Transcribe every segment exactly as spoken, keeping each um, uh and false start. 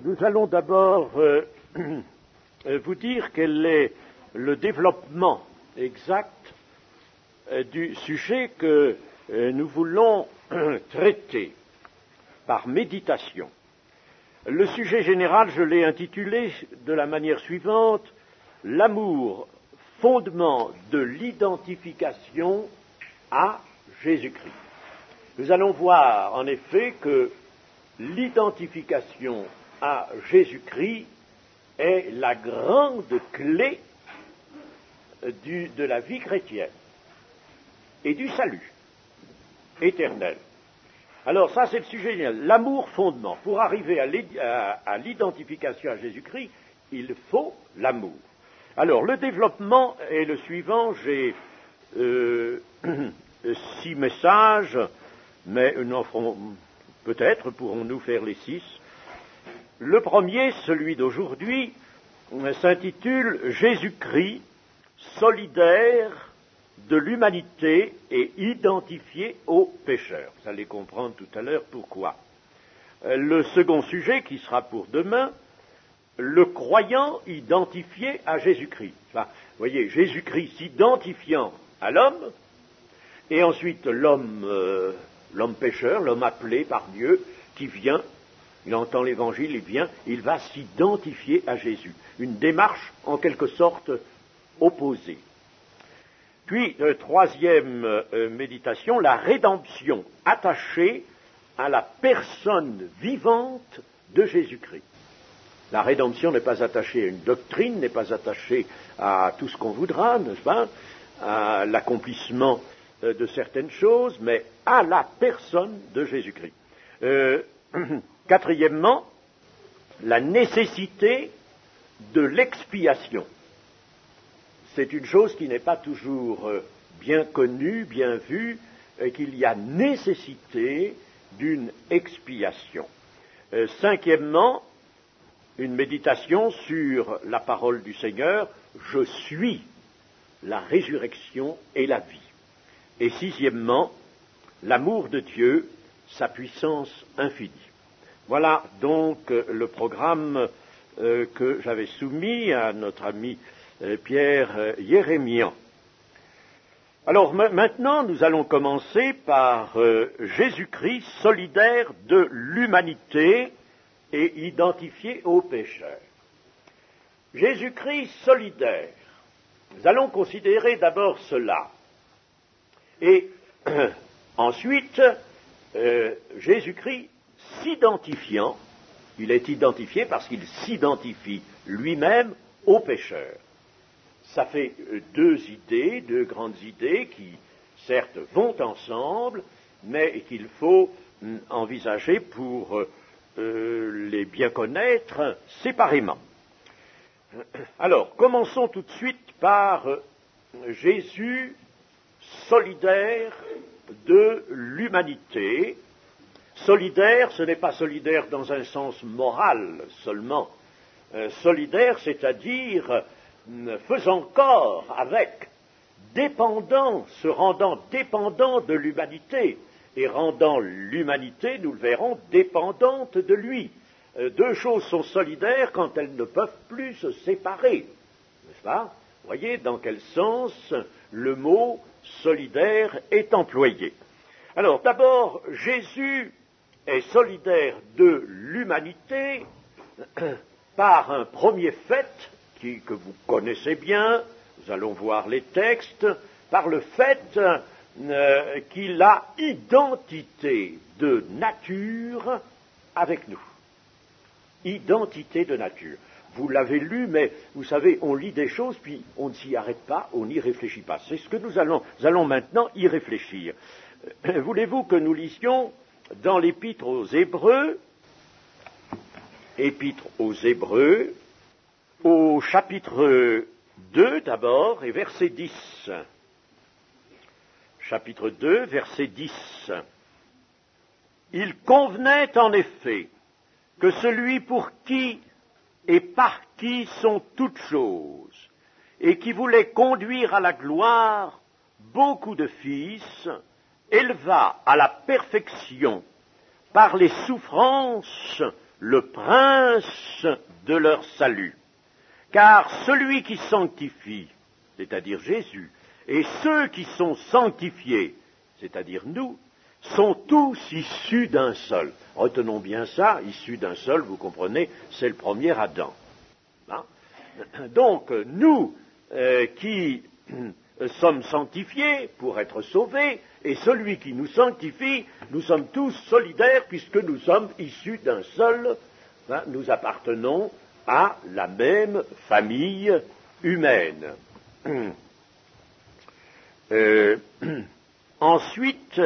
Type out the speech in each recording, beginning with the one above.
Nous allons d'abord euh, vous dire quel est le développement exact euh, du sujet que euh, nous voulons euh, traiter par méditation. Le sujet général, je l'ai intitulé de la manière suivante: l'amour, fondement de l'identification à Jésus-Christ. Nous allons voir en effet que l'identification à Jésus-Christ est la grande clé du, de la vie chrétienne et du salut éternel. Alors ça, c'est le sujet général. L'amour fondement. Pour arriver à l'identification à Jésus-Christ, il faut l'amour. Alors, le développement est le suivant. J'ai euh, six messages, mais nous en ferons, peut-être pourrons-nous faire les six. Le premier, celui d'aujourd'hui, s'intitule « Jésus-Christ, solidaire de l'humanité et identifié aux pécheurs ». Vous allez comprendre tout à l'heure pourquoi. Le second sujet, qui sera pour demain, le croyant identifié à Jésus-Christ. Enfin, vous voyez, Jésus-Christ s'identifiant à l'homme, et ensuite l'homme, euh, l'homme pécheur, l'homme appelé par Dieu, qui vient, il entend l'évangile, il vient, il va s'identifier à Jésus. Une démarche en quelque sorte opposée. Puis, euh, troisième euh, méditation, la rédemption attachée à la personne vivante de Jésus-Christ. La rédemption n'est pas attachée à une doctrine, n'est pas attachée à tout ce qu'on voudra, n'est-ce pas, à l'accomplissement euh, de certaines choses, mais à la personne de Jésus-Christ. Euh, quatrièmement, la nécessité de l'expiation. C'est une chose qui n'est pas toujours euh, bien connue, bien vue, et qu'il y a nécessité d'une expiation. Euh, cinquièmement, une méditation sur la parole du Seigneur, « Je suis la résurrection et la vie ». Et sixièmement, l'amour de Dieu, sa puissance infinie. Voilà donc euh, le programme euh, que j'avais soumis à notre ami euh, Pierre euh, Yérémian. Alors m- maintenant, nous allons commencer par euh, Jésus-Christ, solidaire de l'humanité et identifié aux pécheurs. Jésus-Christ solidaire. Nous allons considérer d'abord cela. Et euh, ensuite, euh, Jésus-Christ s'identifiant, il est identifié parce qu'il s'identifie lui-même aux pécheurs. Ça fait deux idées, deux grandes idées qui, certes, vont ensemble, mais qu'il faut envisager pour euh, les bien connaître séparément. Alors, commençons tout de suite par Jésus solidaire de l'humanité. Solidaire, ce n'est pas solidaire dans un sens moral seulement. Euh, solidaire, c'est-à-dire euh, faisant corps avec, dépendant, se rendant dépendant de l'humanité, et rendant l'humanité, nous le verrons, dépendante de lui. Euh, deux choses sont solidaires quand elles ne peuvent plus se séparer. N'est-ce pas? Vous voyez dans quel sens le mot solidaire est employé. Alors, d'abord, Jésus est solidaire de l'humanité par un premier fait qui, que vous connaissez bien, nous allons voir les textes, par le fait euh, qu'il a identité de nature avec nous. Identité de nature. Vous l'avez lu, mais vous savez, on lit des choses, puis on ne s'y arrête pas, on n'y réfléchit pas. C'est ce que nous allons, nous allons maintenant y réfléchir. Euh, voulez-vous que nous lisions dans l'Épître aux Hébreux, Épître aux Hébreux, au chapitre deux d'abord, et verset dix. Chapitre deux, verset dix. Il convenait en effet que celui pour qui et par qui sont toutes choses, et qui voulait conduire à la gloire beaucoup de fils, éleva à la perfection par les souffrances le prince de leur salut. Car celui qui sanctifie, c'est-à-dire Jésus, et ceux qui sont sanctifiés, c'est-à-dire nous, sont tous issus d'un seul. Retenons bien ça, issus d'un seul, vous comprenez, c'est le premier Adam. Hein? Donc, nous euh, qui euh, sommes sanctifiés pour être sauvés, et celui qui nous sanctifie, nous sommes tous solidaires puisque nous sommes issus d'un seul, hein, nous appartenons à la même famille humaine. Euh, ensuite,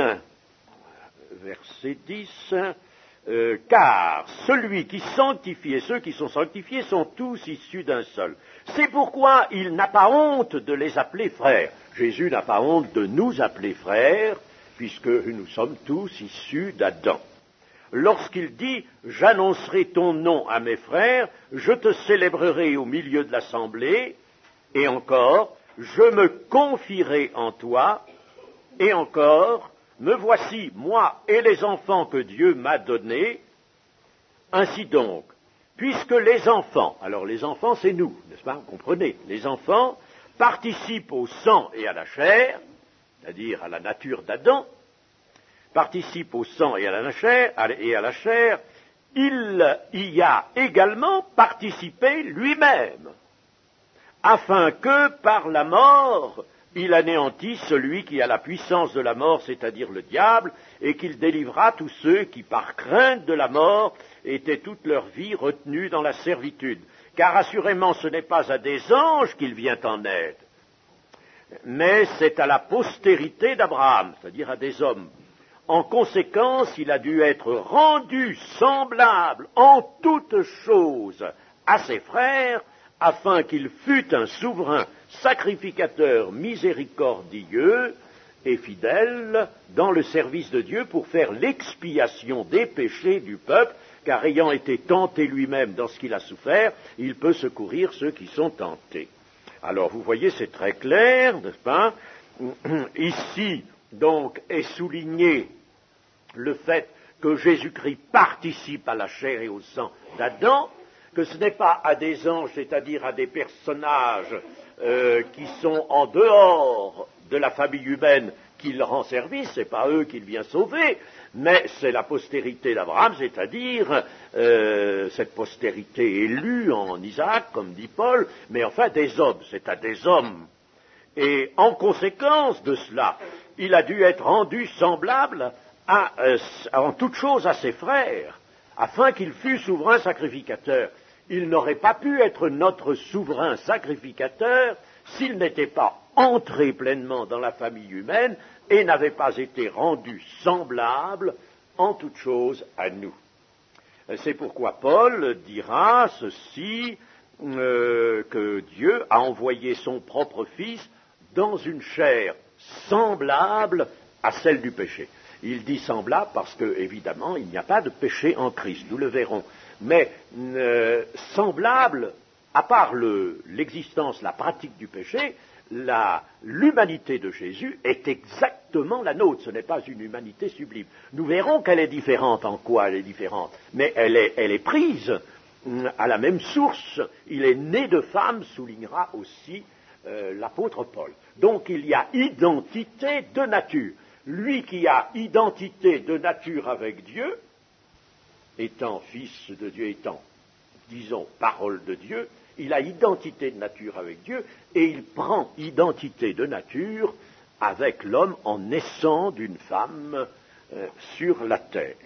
verset dix, euh, car celui qui sanctifie et ceux qui sont sanctifiés sont tous issus d'un seul. C'est pourquoi il n'a pas honte de les appeler frères. Jésus n'a pas honte de nous appeler frères, puisque nous sommes tous issus d'Adam. Lorsqu'il dit « J'annoncerai ton nom à mes frères, je te célébrerai au milieu de l'assemblée, et encore, je me confierai en toi, et encore, me voici, moi et les enfants que Dieu m'a donnés. Ainsi donc, puisque les enfants, alors les enfants c'est nous, n'est-ce pas, vous comprenez, les enfants participent au sang et à la chair, c'est-à-dire à la nature d'Adam, participent au sang et à la chair, et à la chair, il y a également participé lui-même, afin que par la mort, il anéantisse celui qui a la puissance de la mort, c'est-à-dire le diable, et qu'il délivra tous ceux qui, par crainte de la mort, étaient toute leur vie retenus dans la servitude. Car assurément, ce n'est pas à des anges qu'il vient en aide, mais c'est à la postérité d'Abraham, c'est-à-dire à des hommes. En conséquence, il a dû être rendu semblable en toutes choses à ses frères, afin qu'il fût un souverain sacrificateur miséricordieux et fidèle dans le service de Dieu pour faire l'expiation des péchés du peuple, car ayant été tenté lui-même dans ce qu'il a souffert, il peut secourir ceux qui sont tentés. Alors vous voyez, c'est très clair, n'est-ce pas? Ici, donc, est souligné le fait que Jésus-Christ participe à la chair et au sang d'Adam, que ce n'est pas à des anges, c'est-à-dire à des personnages euh, qui sont en dehors de la famille humaine qu'il rend service, ce n'est pas eux qu'il vient sauver, mais c'est la postérité d'Abraham, c'est-à-dire euh, cette postérité élue en Isaac, comme dit Paul, mais enfin des hommes, c'est à des hommes. Et en conséquence de cela, il a dû être rendu semblable à, euh, en toute chose à ses frères, afin qu'il fût souverain sacrificateur. Il n'aurait pas pu être notre souverain sacrificateur s'il n'était pas entré pleinement dans la famille humaine et n'avait pas été rendu semblable en toute chose à nous. C'est pourquoi Paul dira ceci, euh, que Dieu a envoyé son propre Fils dans une chair semblable à celle du péché. Il dit semblable parce que, évidemment, il n'y a pas de péché en Christ, nous le verrons. Mais euh, semblable, à part le, l'existence, la pratique du péché, la, l'humanité de Jésus est exactement la nôtre. Ce n'est pas une humanité sublime. Nous verrons qu'elle est différente. En quoi elle est différente? Mais elle est, elle est prise euh, à la même source. Il est né de femme, soulignera aussi euh, l'apôtre Paul. Donc il y a identité de nature. Lui qui a identité de nature avec Dieu, étant fils de Dieu, étant, disons, parole de Dieu, il a identité de nature avec Dieu, et il prend identité de nature avec l'homme en naissant d'une femme euh, sur la terre.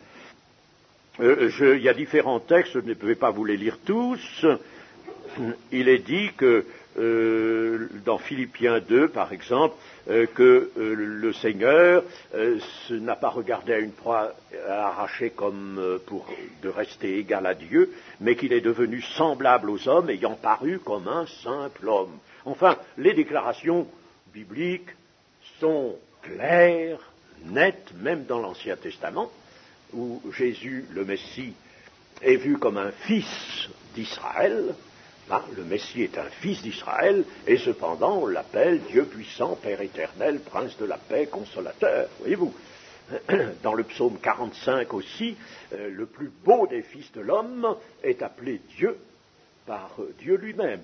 Euh, je, il y a différents textes, je ne vais pas vous les lire tous. Il est dit que, euh, dans Philippiens deux, par exemple, euh, que euh, le Seigneur euh, n'a pas regardé à une proie arrachée comme euh, pour de rester égal à Dieu, mais qu'il est devenu semblable aux hommes, ayant paru comme un simple homme. Enfin, les déclarations bibliques sont claires, nettes, même dans l'Ancien Testament, où Jésus, le Messie, est vu comme un fils d'Israël. Là, le Messie est un fils d'Israël, et cependant on l'appelle Dieu puissant, Père éternel, Prince de la paix, Consolateur, voyez-vous. Dans le psaume quarante-cinq aussi, euh, le plus beau des fils de l'homme est appelé Dieu par euh, Dieu lui-même.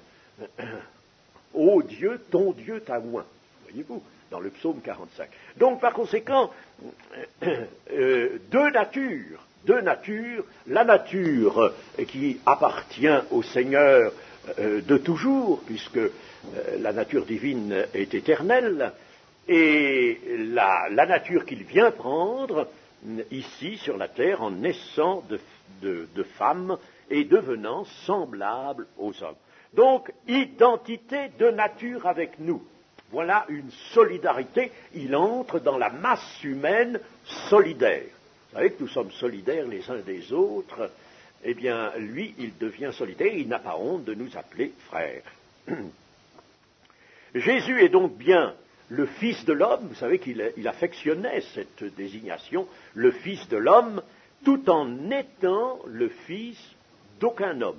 Ô Dieu, ton Dieu t'a oint. Voyez-vous, dans le psaume quarante-cinq. Donc, par conséquent, euh, deux natures, deux natures, la nature qui appartient au Seigneur euh, de toujours, puisque euh, la nature divine est éternelle, et la, la nature qu'il vient prendre ici sur la terre en naissant de, de, de femmes et devenant semblable aux hommes. Donc, identité de nature avec nous. Voilà une solidarité. Il entre dans la masse humaine solidaire. Vous savez que nous sommes solidaires les uns des autres. Eh bien, lui, il devient solidaire. Il n'a pas honte de nous appeler frères. Jésus est donc bien le Fils de l'homme. Vous savez qu'il il affectionnait cette désignation, le Fils de l'homme, tout en étant le Fils d'aucun homme.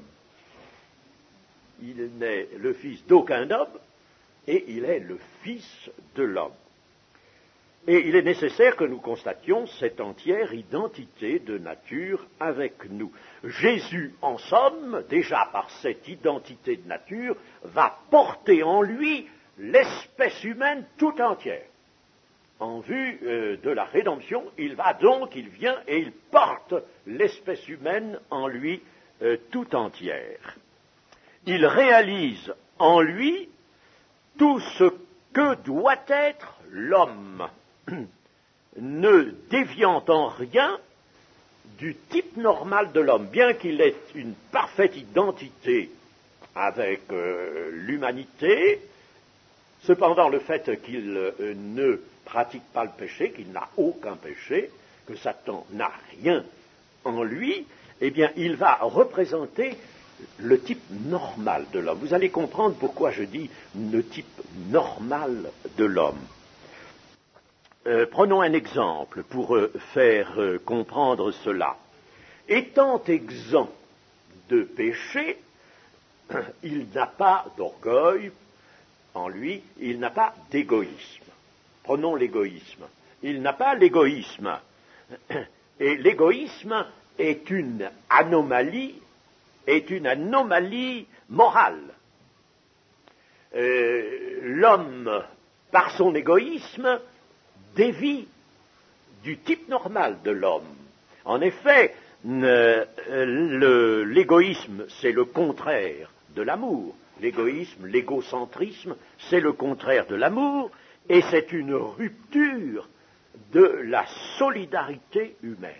Il n'est le fils d'aucun homme et il est le Fils de l'homme. Et il est nécessaire que nous constations cette entière identité de nature avec nous. Jésus, en somme, déjà par cette identité de nature, va porter en lui l'espèce humaine tout entière. En vue euh, de la rédemption, il va donc, il vient et il porte l'espèce humaine en lui euh, tout entière. Il réalise en lui tout ce que doit être l'homme, ne déviant en rien du type normal de l'homme, bien qu'il ait une parfaite identité avec euh, l'humanité. Cependant, le fait qu'il euh, ne pratique pas le péché, qu'il n'a aucun péché, que Satan n'a rien en lui, eh bien, il va représenter le type normal de l'homme. Vous allez comprendre pourquoi je dis le type normal de l'homme. Euh, prenons un exemple pour euh, faire euh, comprendre cela. Étant exempt de péché, il n'a pas d'orgueil en lui, il n'a pas d'égoïsme. Prenons l'égoïsme. Il n'a pas l'égoïsme. Et l'égoïsme est une anomalie, est une anomalie morale. Euh, l'homme, par son égoïsme, dévie du type normal de l'homme. En effet, euh, le, l'égoïsme, c'est le contraire de l'amour. L'égoïsme, l'égocentrisme, c'est le contraire de l'amour, et c'est une rupture de la solidarité humaine.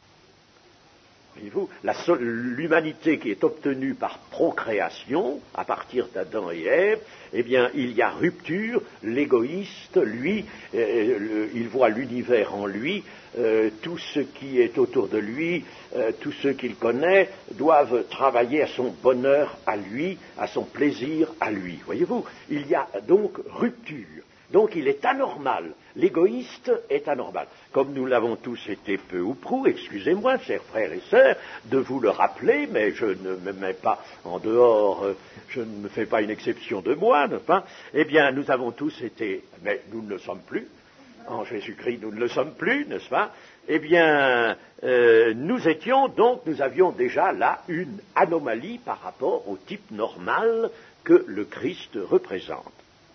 Voyez-vous, la, l'humanité qui est obtenue par procréation, à partir d'Adam et Ève, eh bien, il y a rupture, l'égoïste, lui, euh, le, il voit l'univers en lui, euh, tout ce qui est autour de lui, euh, tous ceux qu'il connaît, doivent travailler à son bonheur à lui, à son plaisir à lui. Voyez-vous, il y a donc rupture. Donc il est anormal, l'égoïste est anormal. Comme nous l'avons tous été peu ou prou, excusez-moi, chers frères et sœurs, de vous le rappeler, mais je ne me mets pas en dehors, je ne me fais pas une exception de moi, n'est-ce pas ? Eh bien, nous avons tous été, mais nous ne le sommes plus, en Jésus-Christ nous ne le sommes plus, n'est-ce pas ? Eh bien, euh, nous étions donc, nous avions déjà là une anomalie par rapport au type normal que le Christ représente.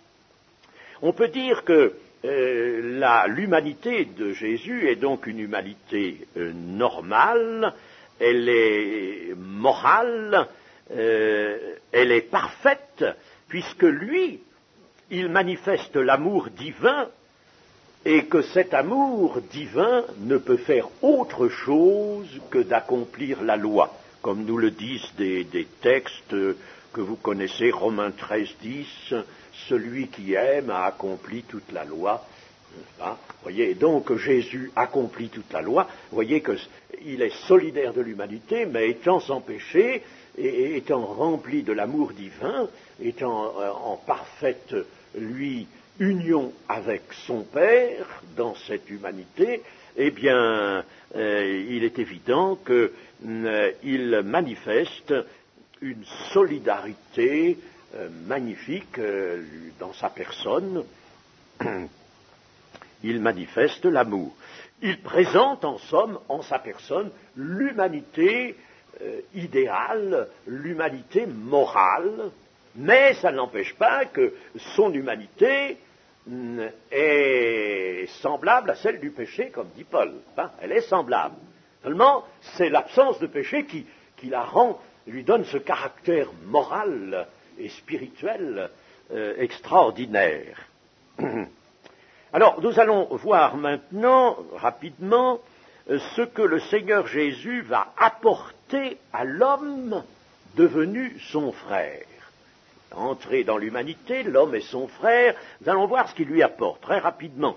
On peut dire que euh, la, l'humanité de Jésus est donc une humanité euh, normale, elle est morale, euh, elle est parfaite, puisque lui, il manifeste l'amour divin, et que cet amour divin ne peut faire autre chose que d'accomplir la loi, comme nous le disent des, des textes que vous connaissez, Romains treize, dix, celui qui aime a accompli toute la loi. Hein, voyez, donc Jésus accomplit toute la loi. Vous voyez qu'il est solidaire de l'humanité, mais étant sans péché, et étant rempli de l'amour divin, étant euh, en parfaite, lui, union avec son Père dans cette humanité, eh bien, euh, il est évident qu'il euh, manifeste une solidarité euh, magnifique euh, dans sa personne. il manifeste l'amour. Il présente en somme, en sa personne, l'humanité euh, idéale, l'humanité morale, mais ça n'empêche pas que son humanité mm, est semblable à celle du péché, comme dit Paul. Hein, elle est semblable. Seulement, c'est l'absence de péché qui, qui la rend, lui donne ce caractère moral et spirituel euh, extraordinaire. Alors, nous allons voir maintenant, rapidement, ce que le Seigneur Jésus va apporter à l'homme devenu son frère. Entré dans l'humanité, l'homme est son frère, nous allons voir ce qu'il lui apporte, très rapidement.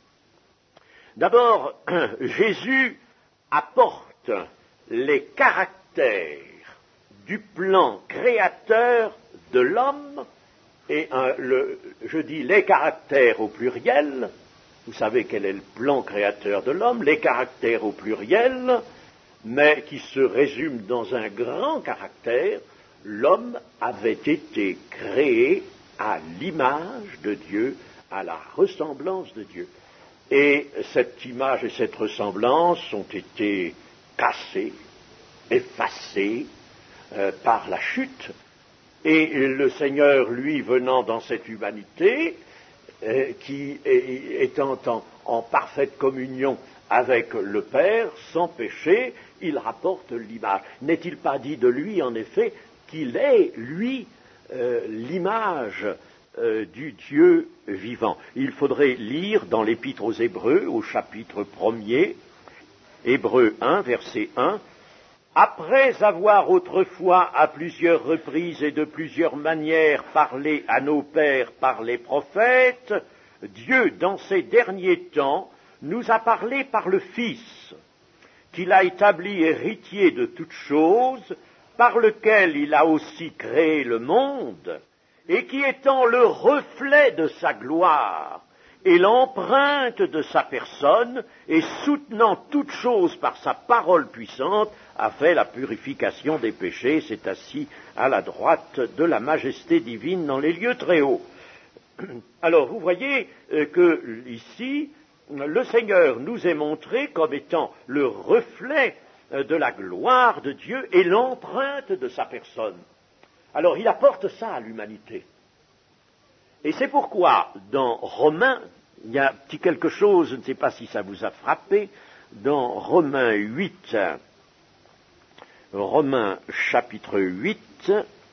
D'abord, Jésus apporte les caractères du plan créateur de l'homme, et un, le, je dis les caractères au pluriel, vous savez quel est le plan créateur de l'homme, les caractères au pluriel, mais qui se résument dans un grand caractère, l'homme avait été créé à l'image de Dieu, à la ressemblance de Dieu. Et cette image et cette ressemblance ont été cassées, effacées euh, par la chute. Et le Seigneur, lui, venant dans cette humanité, euh, qui est, étant en, en parfaite communion avec le Père, sans péché, il rapporte l'image. N'est-il pas dit de lui, en effet, qu'il est, lui, euh, l'image euh, du Dieu vivant? Il faudrait lire dans l'Épître aux Hébreux, au chapitre premier, Hébreux un, verset un, après avoir autrefois à plusieurs reprises et de plusieurs manières parlé à nos pères par les prophètes, Dieu, dans ces derniers temps, nous a parlé par le Fils, qu'il a établi héritier de toutes choses, par lequel il a aussi créé le monde, et qui étant le reflet de sa gloire, et l'empreinte de sa personne, et soutenant toutes choses par sa parole puissante, a fait la purification des péchés, s'est assis à la droite de la majesté divine dans les lieux très hauts. Alors, vous voyez que ici, le Seigneur nous est montré comme étant le reflet de la gloire de Dieu et l'empreinte de sa personne. Alors, il apporte ça à l'humanité. Et c'est pourquoi, dans Romains, il y a un petit quelque chose, je ne sais pas si ça vous a frappé, dans Romains huit, Romains chapitre huit,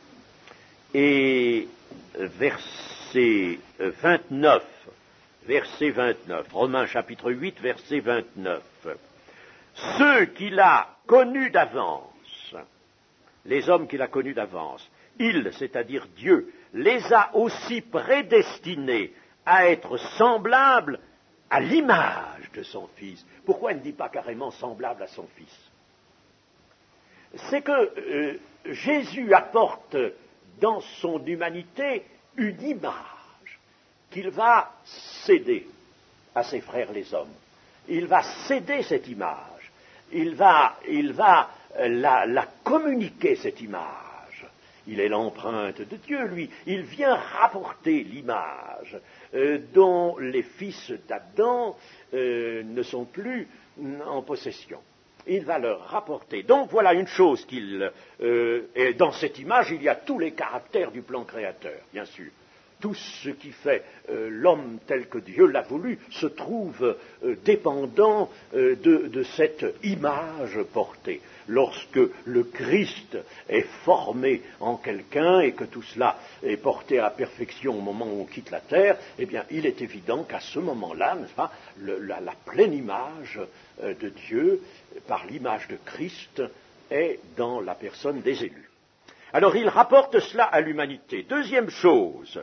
et verset vingt-neuf, verset vingt-neuf, Romains chapitre huit, verset vingt-neuf. Ceux qu'il a connus d'avance, les hommes qu'il a connus d'avance, il, c'est-à-dire Dieu, les a aussi prédestinés à être semblables à l'image de son Fils. Pourquoi il ne dit pas carrément semblable à son Fils? C'est que euh, Jésus apporte dans son humanité une image qu'il va céder à ses frères les hommes. Il va céder cette image. Il va, il va euh, la, la communiquer, cette image. Il est l'empreinte de Dieu, lui. Il vient rapporter l'image euh, dont les fils d'Adam euh, ne sont plus en possession. Il va leur rapporter. Donc voilà une chose qu'il... Euh, et dans cette image, il y a tous les caractères du plan créateur, bien sûr. Tout ce qui fait euh, l'homme tel que Dieu l'a voulu se trouve euh, dépendant euh, de, de cette image portée. Lorsque le Christ est formé en quelqu'un et que tout cela est porté à perfection au moment où on quitte la terre, eh bien, il est évident qu'à ce moment-là, n'est-ce pas, le, la, la pleine image euh, de Dieu, par l'image de Christ, est dans la personne des élus. Alors, il rapporte cela à l'humanité. Deuxième chose,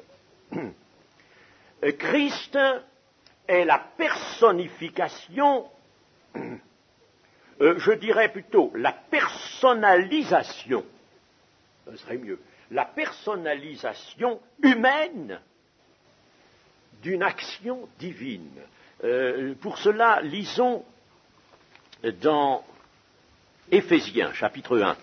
Christ est la personnification, euh, je dirais plutôt la personnalisation, ce serait mieux, la personnalisation humaine d'une action divine. Euh, pour cela, lisons dans Éphésiens, chapitre un.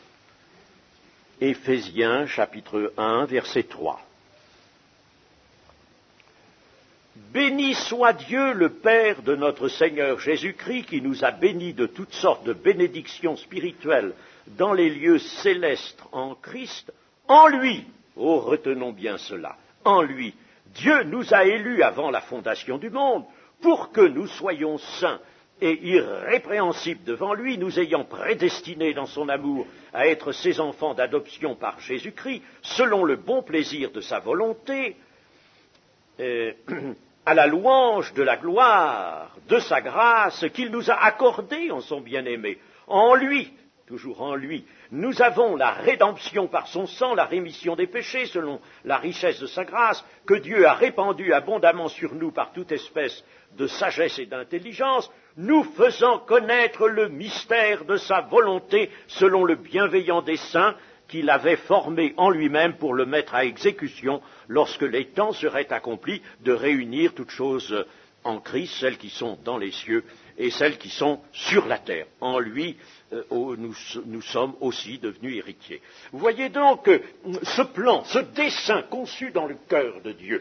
Éphésiens, chapitre un, verset trois. Béni soit Dieu, le Père de notre Seigneur Jésus-Christ, qui nous a bénis de toutes sortes de bénédictions spirituelles dans les lieux célestes en Christ. En lui, oh, retenons bien cela, en lui, Dieu nous a élus avant la fondation du monde, pour que nous soyons saints et irrépréhensibles devant lui, nous ayant prédestinés dans son amour à être ses enfants d'adoption par Jésus-Christ, selon le bon plaisir de sa volonté, euh, à la louange de la gloire de sa grâce qu'il nous a accordée en son bien-aimé. En lui, toujours en lui, nous avons la rédemption par son sang, la rémission des péchés, selon la richesse de sa grâce, que Dieu a répandue abondamment sur nous par toute espèce de sagesse et d'intelligence, nous faisant connaître le mystère de sa volonté, selon le bienveillant dessein qu'il avait formé en lui-même pour le mettre à exécution lorsque les temps seraient accomplis, de réunir toutes choses en Christ, celles qui sont dans les cieux et celles qui sont sur la terre. En lui, euh, nous, nous sommes aussi devenus héritiers. Vous voyez donc euh, ce plan, ce dessein conçu dans le cœur de Dieu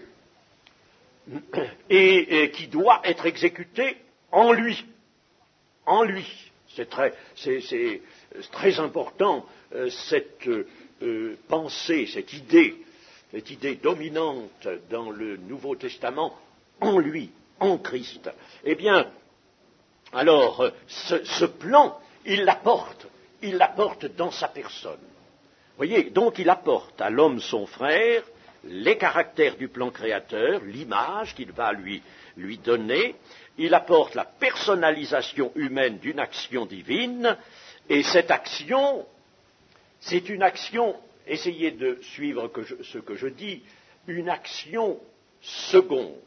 et, et qui doit être exécuté en lui. En lui. C'est très, c'est, c'est très important, euh, cette euh, pensée, cette idée, cette idée dominante dans le Nouveau Testament, en lui, en Christ. Eh bien, alors, ce, ce plan, il l'apporte, il l'apporte dans sa personne. Vous voyez, donc il apporte à l'homme son frère les caractères du plan créateur, l'image qu'il va lui, lui donner, il apporte la personnalisation humaine d'une action divine, et cette action, c'est une action, essayez de suivre que je, ce que je dis, une action seconde.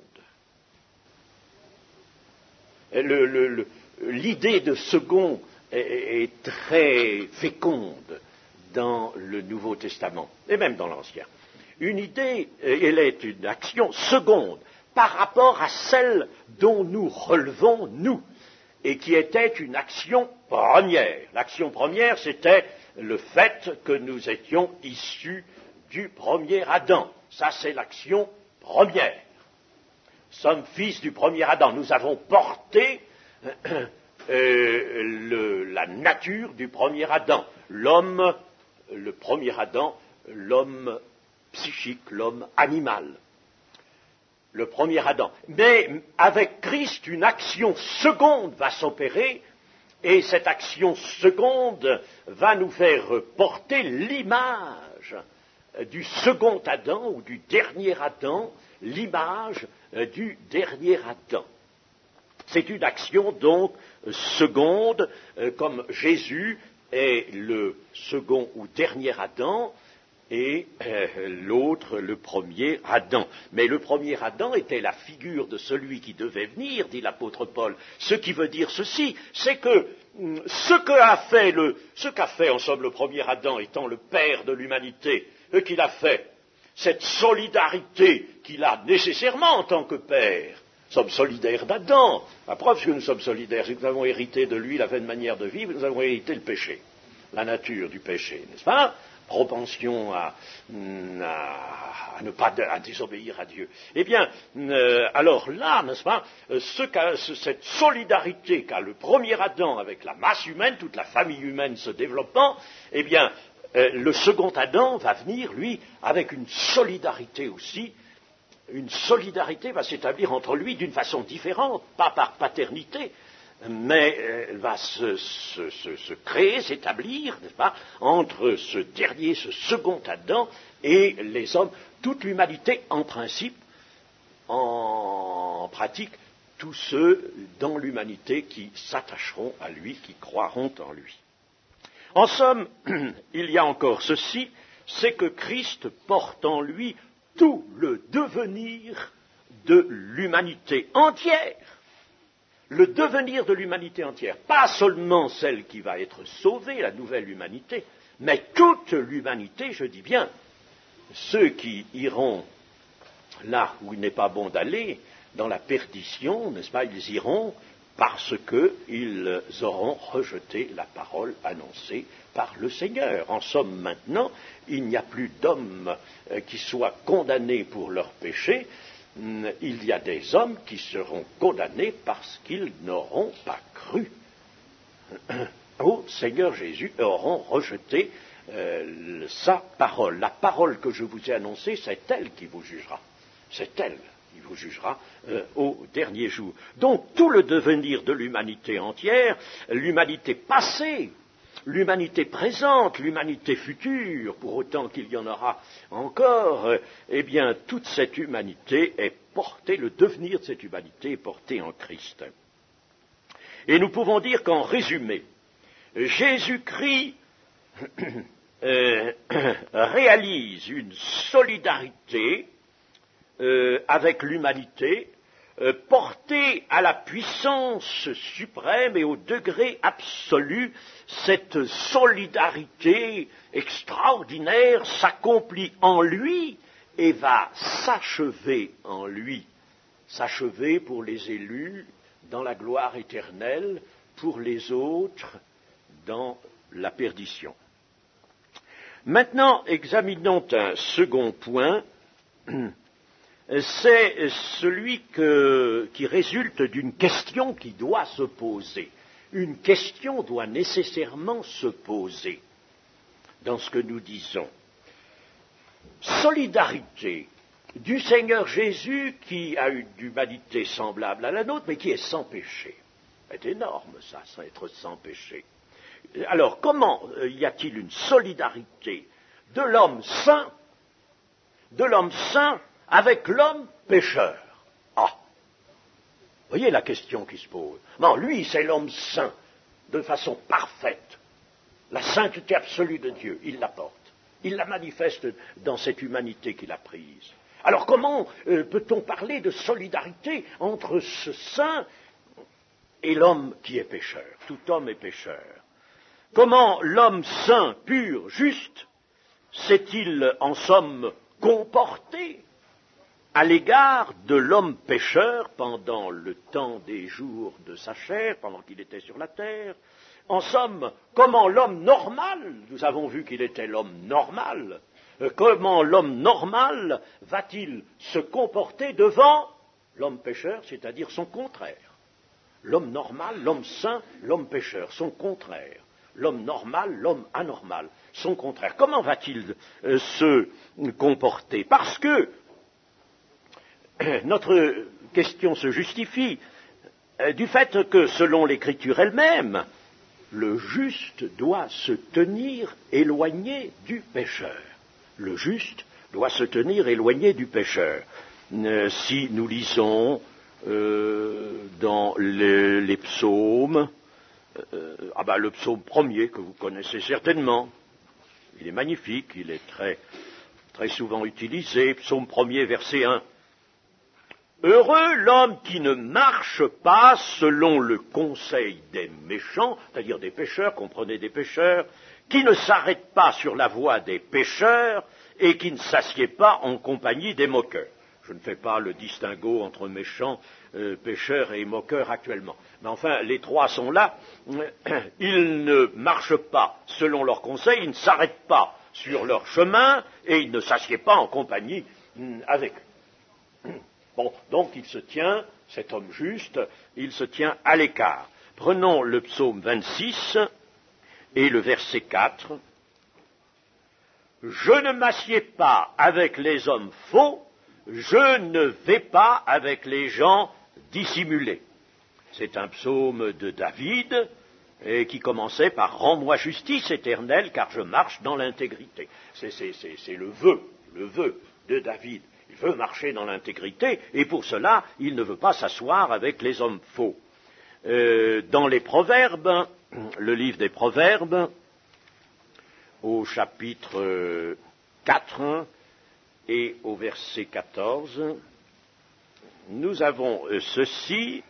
Le, le, le, l'idée de second est, est très féconde dans le Nouveau Testament, et même dans l'Ancien. Une idée, elle est une action seconde par rapport à celle dont nous relevons, nous, et qui était une action première. L'action première, c'était le fait que nous étions issus du premier Adam. Ça, c'est l'action première. Nous sommes fils du premier Adam. Nous avons porté euh, euh, le, la nature du premier Adam. L'homme, le premier Adam, l'homme psychique, l'homme animal. Le premier Adam. Mais avec Christ, une action seconde va s'opérer, et cette action seconde va nous faire porter l'image du second Adam, ou du dernier Adam, l'image du dernier Adam. C'est une action donc seconde, comme Jésus est le second ou dernier Adam, et euh, l'autre, le premier Adam. Mais le premier Adam était la figure de celui qui devait venir, dit l'apôtre Paul. Ce qui veut dire ceci, c'est que ce qu'a fait, le, ce qu'a fait en somme le premier Adam, étant le père de l'humanité, ce qu'il a fait, cette solidarité qu'il a nécessairement en tant que père. Nous sommes solidaires d'Adam. La preuve que nous sommes solidaires, c'est que nous avons hérité de lui la vaine manière de vivre, nous avons hérité le péché, la nature du péché, n'est-ce pas ? Propension à, à, à ne pas à désobéir à Dieu. Eh bien, euh, alors là, n'est-ce pas, ce qu'a, ce, cette solidarité qu'a le premier Adam avec la masse humaine, toute la famille humaine se développant, eh bien, euh, le second Adam va venir, lui, avec une solidarité aussi. Une solidarité va s'établir entre lui d'une façon différente, pas par paternité, mais elle va se, se, se, se créer, s'établir, n'est-ce pas, entre ce dernier, ce second Adam et les hommes, toute l'humanité en principe, en pratique, tous ceux dans l'humanité qui s'attacheront à lui, qui croiront en lui. En somme, il y a encore ceci, c'est que Christ porte en lui tout le devenir de l'humanité entière. Le devenir de l'humanité entière, pas seulement celle qui va être sauvée, la nouvelle humanité, mais toute l'humanité, je dis bien, ceux qui iront là où il n'est pas bon d'aller, dans la perdition, n'est-ce pas, ils iront parce qu'ils auront rejeté la parole annoncée par le Seigneur. En somme, maintenant, il n'y a plus d'hommes qui soient condamnés pour leurs péchés, il y a des hommes qui seront condamnés parce qu'ils n'auront pas cru au Seigneur Jésus et auront rejeté euh, sa parole. La parole que je vous ai annoncée, c'est elle qui vous jugera. C'est elle qui vous jugera euh, au dernier jour. Donc tout le devenir de l'humanité entière, l'humanité passée, l'humanité présente, l'humanité future, pour autant qu'il y en aura encore, euh, eh bien, toute cette humanité est portée, le devenir de cette humanité est porté en Christ. Et nous pouvons dire qu'en résumé, Jésus-Christ euh, réalise une solidarité euh, avec l'humanité, Euh, porter à la puissance suprême et au degré absolu, cette solidarité extraordinaire s'accomplit en lui et va s'achever en lui, s'achever pour les élus dans la gloire éternelle, pour les autres dans la perdition. Maintenant, examinons un second point. C'est celui que, qui résulte d'une question qui doit se poser. Une question doit nécessairement se poser dans ce que nous disons. Solidarité du Seigneur Jésus qui a une humanité semblable à la nôtre, mais qui est sans péché. C'est énorme ça, ça être sans péché. Alors, comment y a-t-il une solidarité de l'homme saint, de l'homme saint avec l'homme pécheur? Ah, voyez la question qui se pose. Non, lui, c'est l'homme saint, de façon parfaite. La sainteté absolue de Dieu, il la porte. Il la manifeste dans cette humanité qu'il a prise. Alors comment euh, peut-on parler de solidarité entre ce saint et l'homme qui est pécheur? Tout homme est pécheur. Comment l'homme saint, pur, juste, s'est-il en somme comporté à l'égard de l'homme pécheur pendant le temps des jours de sa chair, pendant qu'il était sur la terre? En somme, comment l'homme normal, nous avons vu qu'il était l'homme normal, euh, comment l'homme normal va-t-il se comporter devant l'homme pécheur, c'est-à-dire son contraire? L'homme normal, l'homme saint, l'homme pécheur, son contraire. L'homme normal, l'homme anormal, son contraire. Comment va-t-il euh, se comporter? Parce que notre question se justifie euh, du fait que, selon l'Écriture elle-même, le juste doit se tenir éloigné du pécheur. Le juste doit se tenir éloigné du pécheur. Euh, si nous lisons euh, dans les, les psaumes, euh, ah ben, le psaume premier que vous connaissez certainement, il est magnifique, il est très, très souvent utilisé, psaume premier, verset un. Heureux l'homme qui ne marche pas selon le conseil des méchants, c'est-à-dire des pécheurs, comprenez des pécheurs, qui ne s'arrête pas sur la voie des pécheurs et qui ne s'assied pas en compagnie des moqueurs. Je ne fais pas le distinguo entre méchants, euh, pécheurs et moqueurs actuellement. Mais enfin, les trois sont là. Ils ne marchent pas selon leurs conseils, ils ne s'arrêtent pas sur leur chemin et ils ne s'assiedent pas en compagnie hum, avec eux. Bon, donc il se tient, cet homme juste, il se tient à l'écart. Prenons le psaume vingt-six et le verset quatre. Je ne m'assieds pas avec les hommes faux, je ne vais pas avec les gens dissimulés. C'est un psaume de David et qui commençait par « Rends-moi justice éternelle, car je marche dans l'intégrité ». C'est, c'est, c'est, c'est le vœu, le vœu de David. Il veut marcher dans l'intégrité, et pour cela, il ne veut pas s'asseoir avec les hommes faux. Euh, dans les Proverbes, le livre des Proverbes, au chapitre quatre et au verset quatorze, nous avons ceci.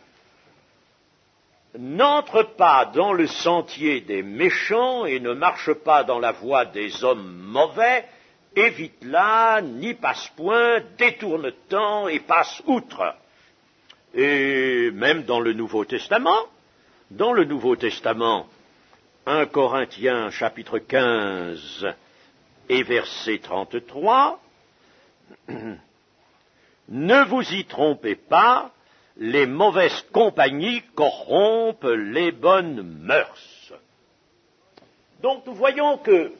N'entre pas dans le sentier des méchants et ne marche pas dans la voie des hommes mauvais, évite-la, n'y passe point, détourne-t'en et passe outre. Et même dans le Nouveau Testament, dans le Nouveau Testament, un Corinthiens chapitre quinze et verset trente-trois, Ne vous y trompez pas, les mauvaises compagnies corrompent les bonnes mœurs. Donc nous voyons que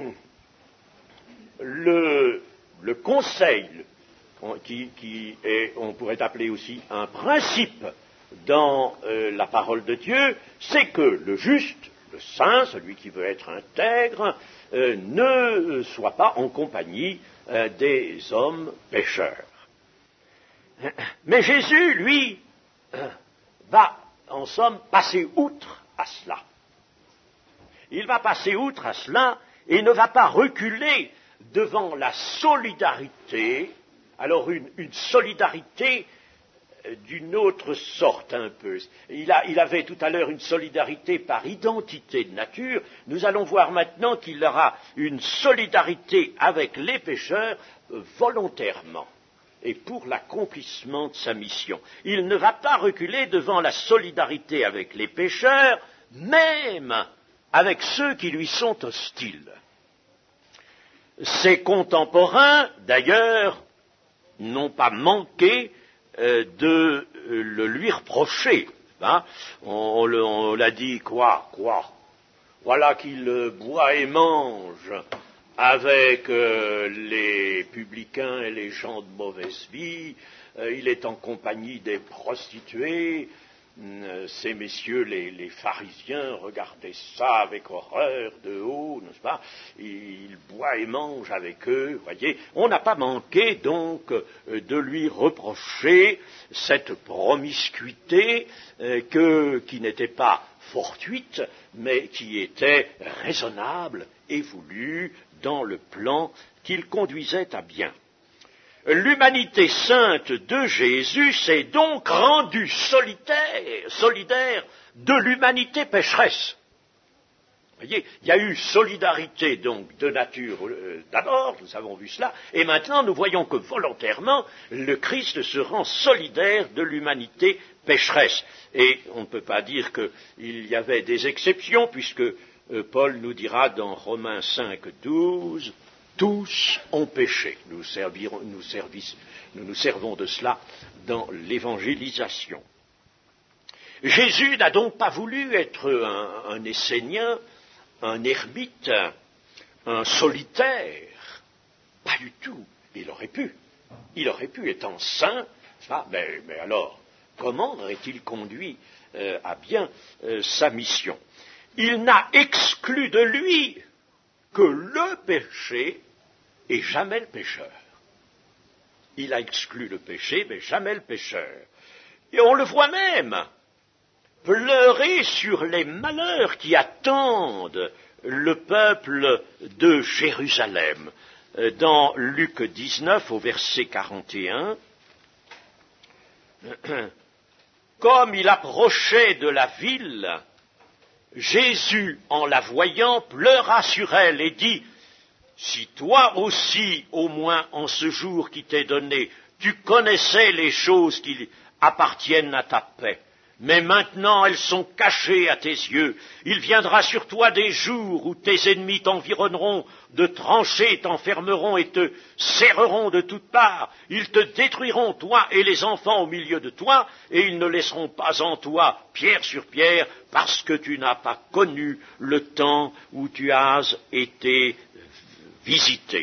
le, le conseil, qui, qui est, on pourrait appeler aussi un principe dans euh, la parole de Dieu, c'est que le juste, le saint, celui qui veut être intègre, euh, ne soit pas en compagnie euh, des hommes pécheurs. Mais Jésus, lui, euh, va, en somme, passer outre à cela. Il va passer outre à cela et ne va pas reculer devant la solidarité, alors une, une solidarité d'une autre sorte un peu. Il, a, il avait tout à l'heure une solidarité par identité de nature. Nous allons voir maintenant qu'il aura une solidarité avec les pécheurs euh, volontairement et pour l'accomplissement de sa mission. Il ne va pas reculer devant la solidarité avec les pécheurs, même avec ceux qui lui sont hostiles. Ses contemporains, d'ailleurs, n'ont pas manqué euh, de euh, le lui reprocher. Hein. On, on, on l'a dit, quoi, quoi Voilà qu'il euh, boit et mange avec euh, les publicains et les gens de mauvaise vie, euh, il est en compagnie des prostituées, euh, ces messieurs, les, les pharisiens, regardaient ça avec horreur de haut, n'est-ce pas? Il boit et mange avec eux, voyez. On n'a pas manqué donc euh, de lui reprocher cette promiscuité euh, que, qui n'était pas fortuite, mais qui était raisonnable et voulue dans le plan qu'il conduisait à bien. L'humanité sainte de Jésus s'est donc rendue solidaire, solidaire de l'humanité pécheresse. Vous voyez, il y a eu solidarité donc de nature euh, d'abord, nous avons vu cela, et maintenant nous voyons que volontairement le Christ se rend solidaire de l'humanité pécheresse. Et on ne peut pas dire qu'il y avait des exceptions, puisque euh, Paul nous dira dans Romains cinq, douze, tous ont péché. Nous, servirons, nous, servis, nous nous servons de cela dans l'évangélisation. Jésus n'a donc pas voulu être un, un essénien, un ermite, un solitaire. Pas du tout. Il aurait pu. Il aurait pu, étant saint, ça, mais, mais alors, comment aurait-il conduit euh, à bien euh, sa mission? Il n'a exclu de lui que le péché et jamais le pécheur. Il a exclu le péché, mais jamais le pécheur. Et on le voit même pleurer sur les malheurs qui attendent le peuple de Jérusalem. Dans Luc dix-neuf, au verset quarante et un, comme il approchait de la ville, Jésus, en la voyant, pleura sur elle et dit, « Si toi aussi, au moins en ce jour qui t'est donné, tu connaissais les choses qui appartiennent à ta paix, mais maintenant elles sont cachées à tes yeux. Il viendra sur toi des jours où tes ennemis t'environneront, de tranchées t'enfermeront et te serreront de toutes parts. Ils te détruiront, toi et les enfants au milieu de toi, et ils ne laisseront pas en toi pierre sur pierre, parce que tu n'as pas connu le temps où tu as été visité. »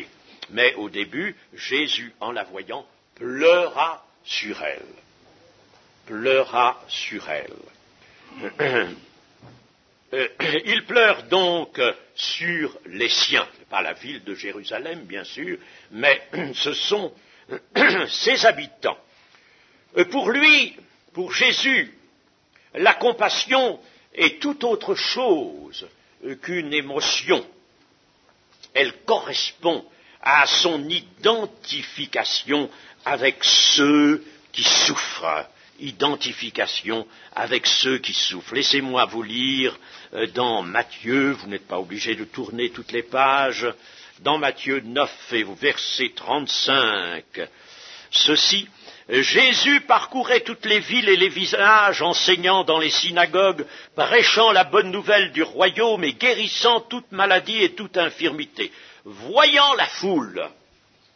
Mais au début, Jésus, en la voyant, pleura sur elle. pleura sur elle. Il pleure donc sur les siens, pas la ville de Jérusalem bien sûr, mais ce sont ses habitants. Pour lui, pour Jésus, la compassion est tout autre chose qu'une émotion. Elle correspond à son identification avec ceux qui souffrent. Identification avec ceux qui souffrent. Laissez-moi vous lire euh, dans Matthieu, vous n'êtes pas obligé de tourner toutes les pages, dans Matthieu neuf et au verset trente-cinq. Ceci, Jésus parcourait toutes les villes et les villages, enseignant dans les synagogues, prêchant la bonne nouvelle du royaume et guérissant toute maladie et toute infirmité. Voyant la foule,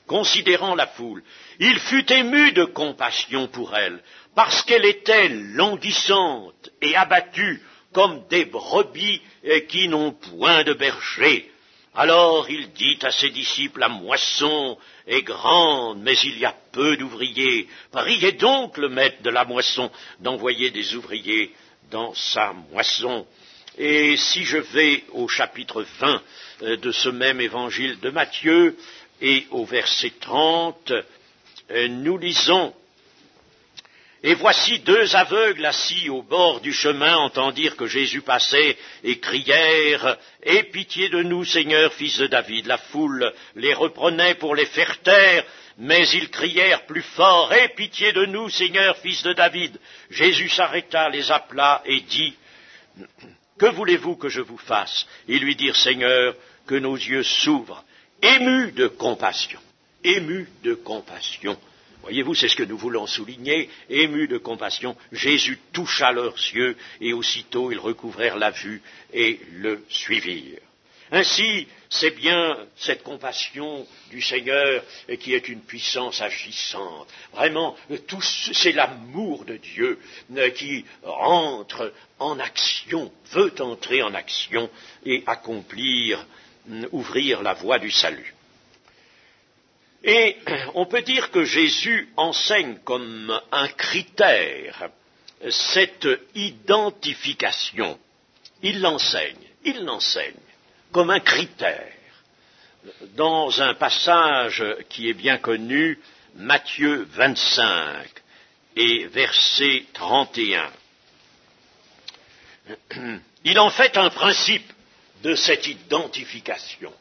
considérant la foule, il fut ému de compassion pour elle, parce qu'elle était languissante et abattue comme des brebis qui n'ont point de berger. Alors il dit à ses disciples, la moisson est grande, mais il y a peu d'ouvriers. Priez donc le maître de la moisson d'envoyer des ouvriers dans sa moisson. Et si je vais au chapitre vingt de ce même évangile de Matthieu et au verset trente, nous lisons: Et voici deux aveugles assis au bord du chemin entendirent que Jésus passait et crièrent « Aie pitié de nous, Seigneur, fils de David !» La foule les reprenait pour les faire taire, mais ils crièrent plus fort « Aie pitié de nous, Seigneur, fils de David !» Jésus s'arrêta, les appela et dit « Que voulez-vous que je vous fasse ?» Ils lui dirent « Seigneur, que nos yeux s'ouvrent. » Émus de compassion, émus de compassion. Voyez-vous, c'est ce que nous voulons souligner. Émus de compassion, Jésus toucha leurs yeux et aussitôt ils recouvrèrent la vue et le suivirent. Ainsi, c'est bien cette compassion du Seigneur qui est une puissance agissante. Vraiment, tout, c'est l'amour de Dieu qui entre en action, veut entrer en action et accomplir, ouvrir la voie du salut. Et on peut dire que Jésus enseigne comme un critère cette identification. Il l'enseigne, il l'enseigne comme un critère. Dans un passage qui est bien connu, Matthieu vingt-cinq et verset trente et un. Il en fait un principe de cette identification.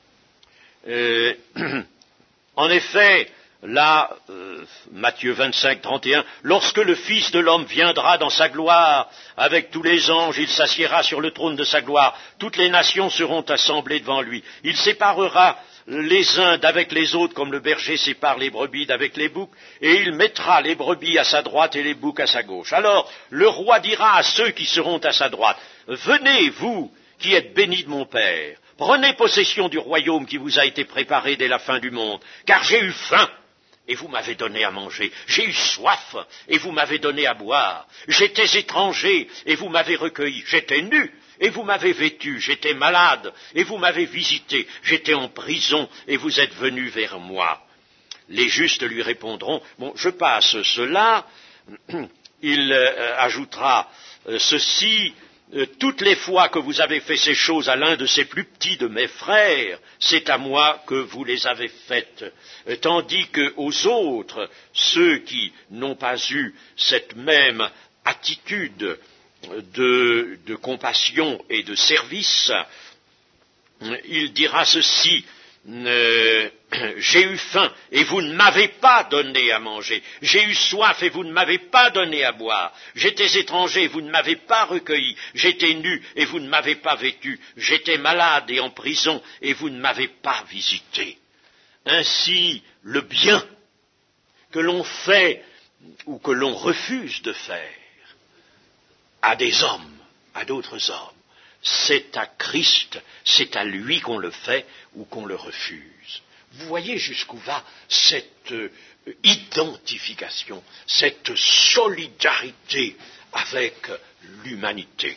Euh, En effet, là, euh, Matthieu vingt-cinq, trente et un, lorsque le Fils de l'homme viendra dans sa gloire, avec tous les anges, il s'assiera sur le trône de sa gloire, toutes les nations seront assemblées devant lui. Il séparera les uns d'avec les autres, comme le berger sépare les brebis d'avec les boucs, et il mettra les brebis à sa droite et les boucs à sa gauche. Alors, le roi dira à ceux qui seront à sa droite, « Venez, vous, qui êtes bénis de mon Père, prenez possession du royaume qui vous a été préparé dès la fin du monde, car j'ai eu faim, et vous m'avez donné à manger, j'ai eu soif, et vous m'avez donné à boire, j'étais étranger, et vous m'avez recueilli, j'étais nu, et vous m'avez vêtu, j'étais malade, et vous m'avez visité, j'étais en prison, et vous êtes venus vers moi. » Les justes lui répondront, « Bon, je passe cela. » Il euh, ajoutera euh, ceci, Euh, toutes les fois que vous avez fait ces choses à l'un de ces plus petits de mes frères, c'est à moi que vous les avez faites. Euh, tandis qu'aux autres, ceux qui n'ont pas eu cette même attitude de, de compassion et de service, euh, il dira ceci, Euh, j'ai eu faim et vous ne m'avez pas donné à manger, j'ai eu soif et vous ne m'avez pas donné à boire, j'étais étranger et vous ne m'avez pas recueilli, j'étais nu et vous ne m'avez pas vêtu, j'étais malade et en prison et vous ne m'avez pas visité. Ainsi, le bien que l'on fait ou que l'on refuse de faire à des hommes, à d'autres hommes, c'est à Christ, c'est à lui qu'on le fait ou qu'on le refuse. Vous voyez jusqu'où va cette euh, identification, cette solidarité avec l'humanité.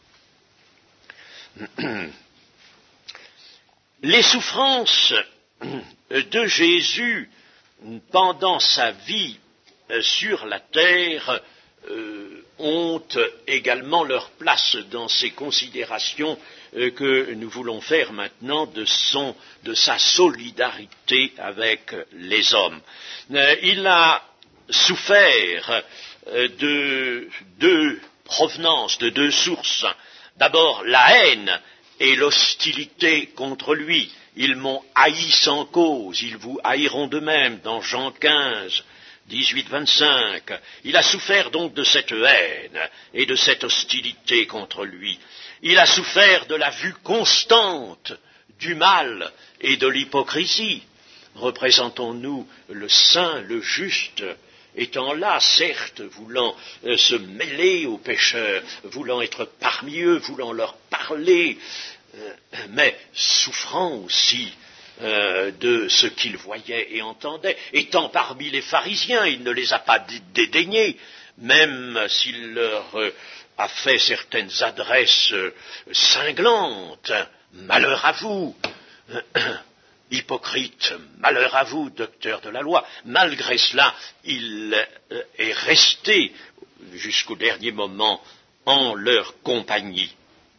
Les souffrances de Jésus pendant sa vie sur la terre Euh, ont également leur place dans ces considérations euh, que nous voulons faire maintenant de, son, de sa solidarité avec les hommes. Euh, il a souffert euh, de deux provenances, de deux sources. D'abord la haine et l'hostilité contre lui. Ils m'ont haï sans cause, ils vous haïront de même, dans Jean quinze. dix-huit vingt-cinq, il a souffert donc de cette haine et de cette hostilité contre lui. Il a souffert de la vue constante du mal et de l'hypocrisie. Représentons-nous le saint, le juste, étant là, certes, voulant euh, se mêler aux pécheurs, voulant être parmi eux, voulant leur parler, euh, mais souffrant aussi euh, de ce qu'il voyait et entendait. Étant parmi les pharisiens, il ne les a pas dédaignés, même s'il leur euh, a fait certaines adresses euh, cinglantes. Malheur à vous, hypocrite, malheur à vous, docteur de la loi. Malgré cela, il euh, est resté jusqu'au dernier moment en leur compagnie.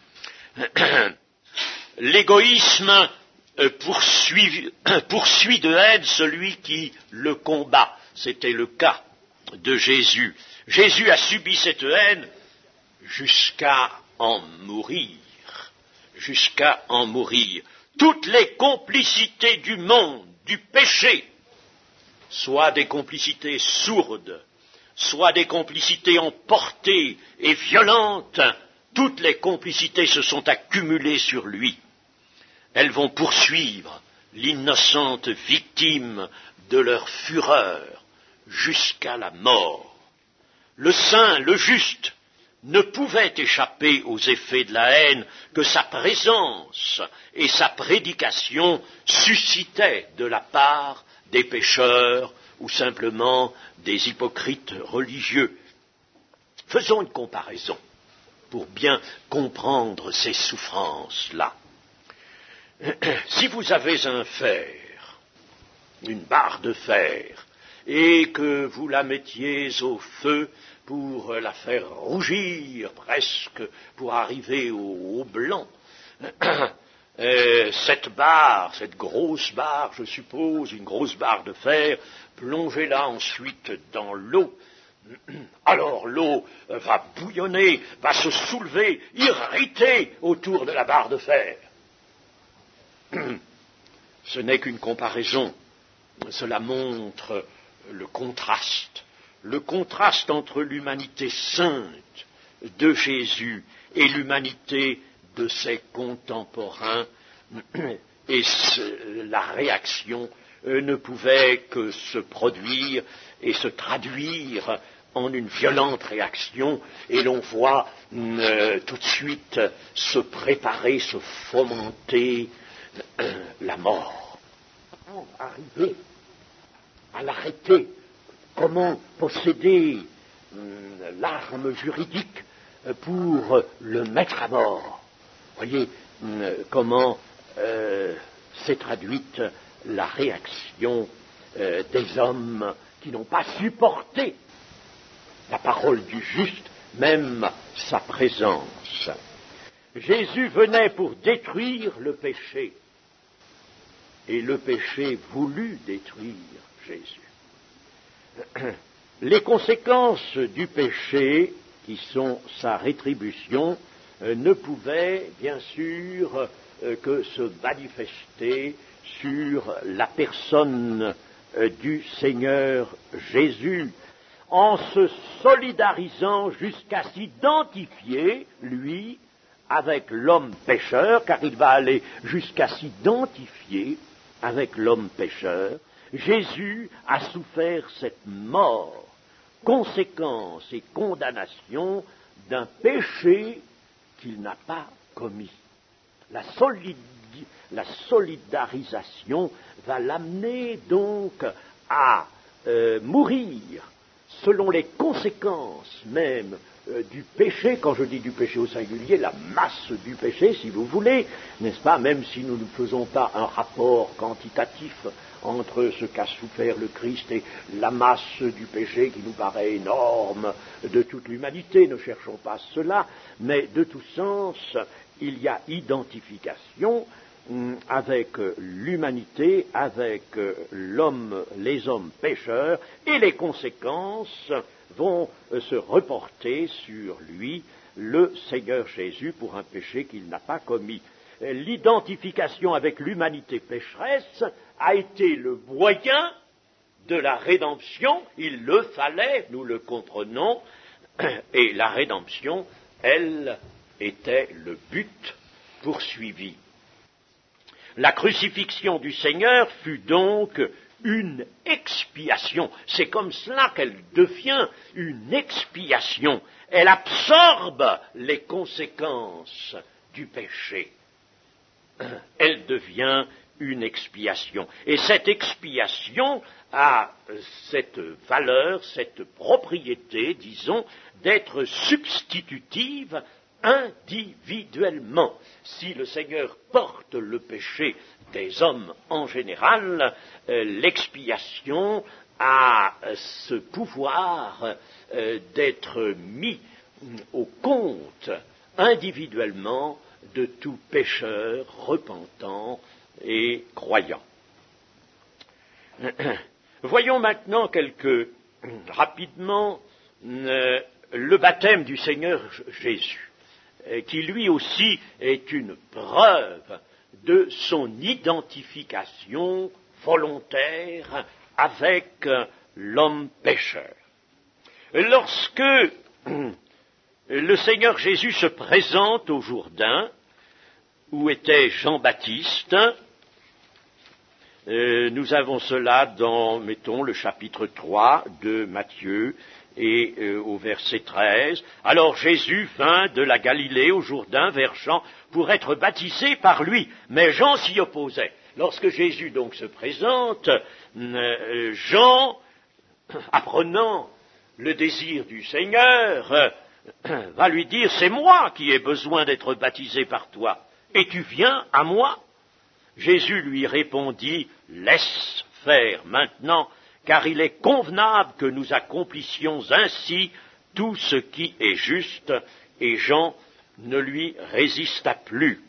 L'égoïsme poursuit, poursuit de haine celui qui le combat. C'était le cas de Jésus. Jésus a subi cette haine jusqu'à en mourir. Jusqu'à en mourir. Toutes les complicités du monde, du péché, soit des complicités sourdes, soit des complicités emportées et violentes, toutes les complicités se sont accumulées sur lui. Elles vont poursuivre l'innocente victime de leur fureur jusqu'à la mort. Le saint, le juste, ne pouvait échapper aux effets de la haine que sa présence et sa prédication suscitaient de la part des pécheurs ou simplement des hypocrites religieux. Faisons une comparaison pour bien comprendre ces souffrances-là. Si vous avez un fer, une barre de fer, et que vous la mettiez au feu pour la faire rougir presque, pour arriver au, au blanc, euh, cette barre, cette grosse barre, je suppose, une grosse barre de fer, plongez-la ensuite dans l'eau, alors l'eau va bouillonner, va se soulever, irriter autour de la barre de fer. Ce n'est qu'une comparaison, cela montre le contraste, le contraste entre l'humanité sainte de Jésus et l'humanité de ses contemporains, et ce, la réaction euh, ne pouvait que se produire et se traduire en une violente réaction, et l'on voit euh, tout de suite se préparer, se fomenter euh, la mort. Comment arriver à l'arrêter? Comment posséder euh, l'arme juridique pour le mettre à mort? Voyez euh, comment euh, s'est traduite la réaction euh, des hommes qui n'ont pas supporté la parole du juste, même sa présence. Jésus venait pour détruire le péché, et le péché voulut détruire Jésus. Les conséquences du péché, qui sont sa rétribution, ne pouvaient bien sûr que se manifester sur la personne du Seigneur Jésus, en se solidarisant jusqu'à s'identifier, lui, avec l'homme pécheur, car il va aller jusqu'à s'identifier avec l'homme pécheur. Jésus a souffert cette mort, conséquence et condamnation d'un péché qu'il n'a pas commis. La, solid... la solidarisation va l'amener donc à euh, mourir selon les conséquences même euh, du péché. Quand je dis du péché au singulier, la masse du péché, si vous voulez, n'est-ce pas, même si nous ne faisons pas un rapport quantitatif entre ce qu'a souffert le Christ et la masse du péché qui nous paraît énorme de toute l'humanité, ne cherchons pas cela, mais de tout sens, il y a identification avec l'humanité, avec l'homme, les hommes pécheurs, et les conséquences vont se reporter sur lui, le Seigneur Jésus, pour un péché qu'il n'a pas commis. L'identification avec l'humanité pécheresse a été le moyen de la rédemption, il le fallait, nous le comprenons, et la rédemption, elle, était le but poursuivi. La crucifixion du Seigneur fut donc une expiation. C'est comme cela qu'elle devient une expiation. Elle absorbe les conséquences du péché. Elle devient une expiation. Et cette expiation a cette valeur, cette propriété, disons, d'être substitutive individuellement. Si le Seigneur porte le péché des hommes en général, euh, l'expiation a ce pouvoir euh, d'être mis au compte individuellement de tout pécheur repentant et croyant. Voyons maintenant quelque, rapidement euh, le baptême du Seigneur Jésus, euh, qui lui aussi est une preuve de son identification volontaire avec euh, l'homme pécheur. Lorsque euh, le Seigneur Jésus se présente au Jourdain, où était Jean-Baptiste, euh, nous avons cela dans, mettons, le chapitre trois de Matthieu, et euh, au verset treize. Alors Jésus vint de la Galilée au Jourdain vers Jean pour être baptisé par lui, mais Jean s'y opposait. Lorsque Jésus donc se présente, euh, Jean, apprenant le désir du Seigneur, euh, va lui dire, c'est moi qui ai besoin d'être baptisé par toi, et tu viens à moi? Jésus lui répondit, laisse faire maintenant, car il est convenable que nous accomplissions ainsi tout ce qui est juste, et Jean ne lui résista plus.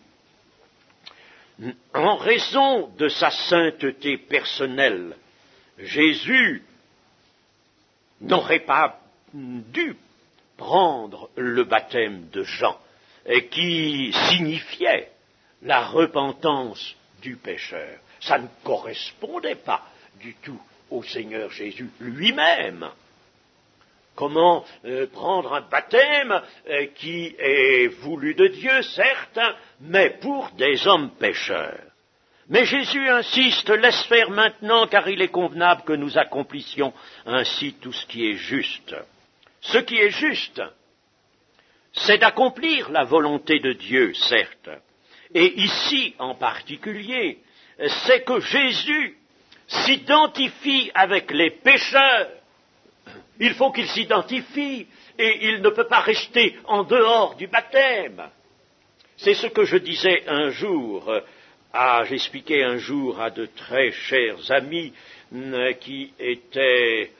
En raison de sa sainteté personnelle, Jésus n'aurait pas dû prendre le baptême de Jean, qui signifiait la repentance du pécheur. Ça ne correspondait pas du tout au Seigneur Jésus lui-même. Comment euh, prendre un baptême euh, qui est voulu de Dieu, certes, mais pour des hommes pécheurs? Mais Jésus insiste, laisse faire maintenant, car il est convenable que nous accomplissions ainsi tout ce qui est juste. Ce qui est juste, c'est d'accomplir la volonté de Dieu, certes. Et ici, en particulier, c'est que Jésus s'identifie avec les pécheurs. Il faut qu'il s'identifie, et il ne peut pas rester en dehors du baptême. C'est ce que je disais un jour, à, j'expliquais un jour à de très chers amis euh, qui étaient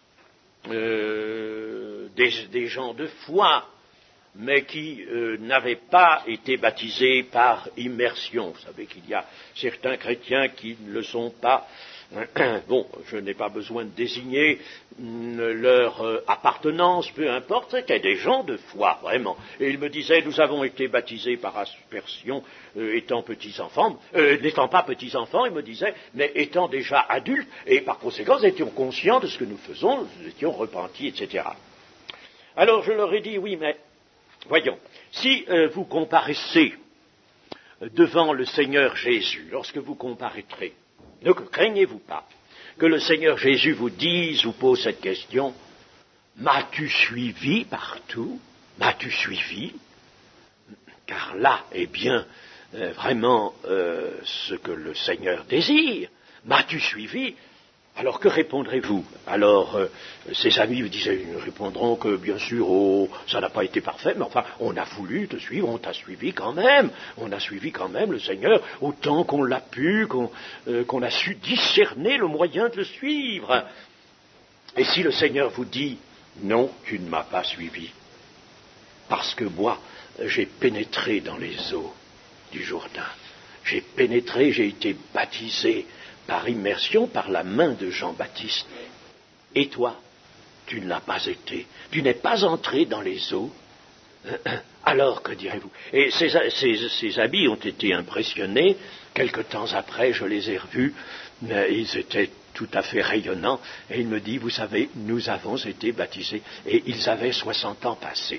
euh, des, des gens de foi, mais qui euh, n'avaient pas été baptisés par immersion. Vous savez qu'il y a certains chrétiens qui ne le sont pas. Bon, je n'ai pas besoin de désigner leur euh, appartenance, peu importe, c'était des gens de foi, vraiment. Et ils me disaient, nous avons été baptisés par aspersion euh, étant petits-enfants, euh, n'étant pas petits-enfants, ils me disaient, mais étant déjà adultes, et par conséquent, nous étions conscients de ce que nous faisons, nous étions repentis, et cetera. Alors je leur ai dit, oui, mais voyons, si euh, vous comparaissez devant le Seigneur Jésus, lorsque vous comparaîtrez, ne craignez-vous pas que le Seigneur Jésus vous dise ou pose cette question, m'as-tu suivi partout? M'as-tu suivi? Car là est bien euh, vraiment euh, ce que le Seigneur désire. M'as-tu suivi? Alors que répondrez-vous? Alors, euh, ses amis vous disaient, ils répondront que bien sûr, oh, ça n'a pas été parfait, mais enfin, on a voulu te suivre, on t'a suivi quand même, on a suivi quand même le Seigneur, autant qu'on l'a pu, qu'on, euh, qu'on a su discerner le moyen de le suivre. Et si le Seigneur vous dit, non, tu ne m'as pas suivi, parce que moi, j'ai pénétré dans les eaux du Jourdain, j'ai pénétré, j'ai été baptisé, par immersion, par la main de Jean-Baptiste. Et toi, tu ne l'as pas été, tu n'es pas entré dans les eaux. Alors, que direz-vous? Et ces, ces, ces amis ont été impressionnés. Quelque temps après, je les ai revus. Ils étaient tout à fait rayonnants. Et il me dit, vous savez, nous avons été baptisés. Et ils avaient soixante ans passés.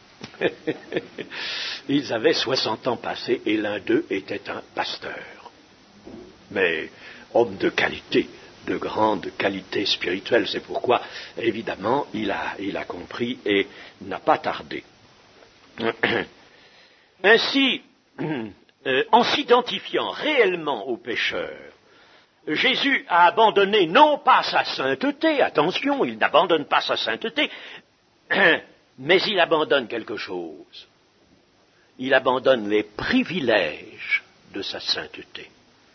Ils avaient soixante ans passés et l'un d'eux était un pasteur. Mais homme de qualité, de grande qualité spirituelle. C'est pourquoi, évidemment, il a, il a compris et n'a pas tardé. Ainsi, euh, en s'identifiant réellement au pécheur, Jésus a abandonné non pas sa sainteté, attention, il n'abandonne pas sa sainteté, mais il abandonne quelque chose. Il abandonne les privilèges de sa sainteté.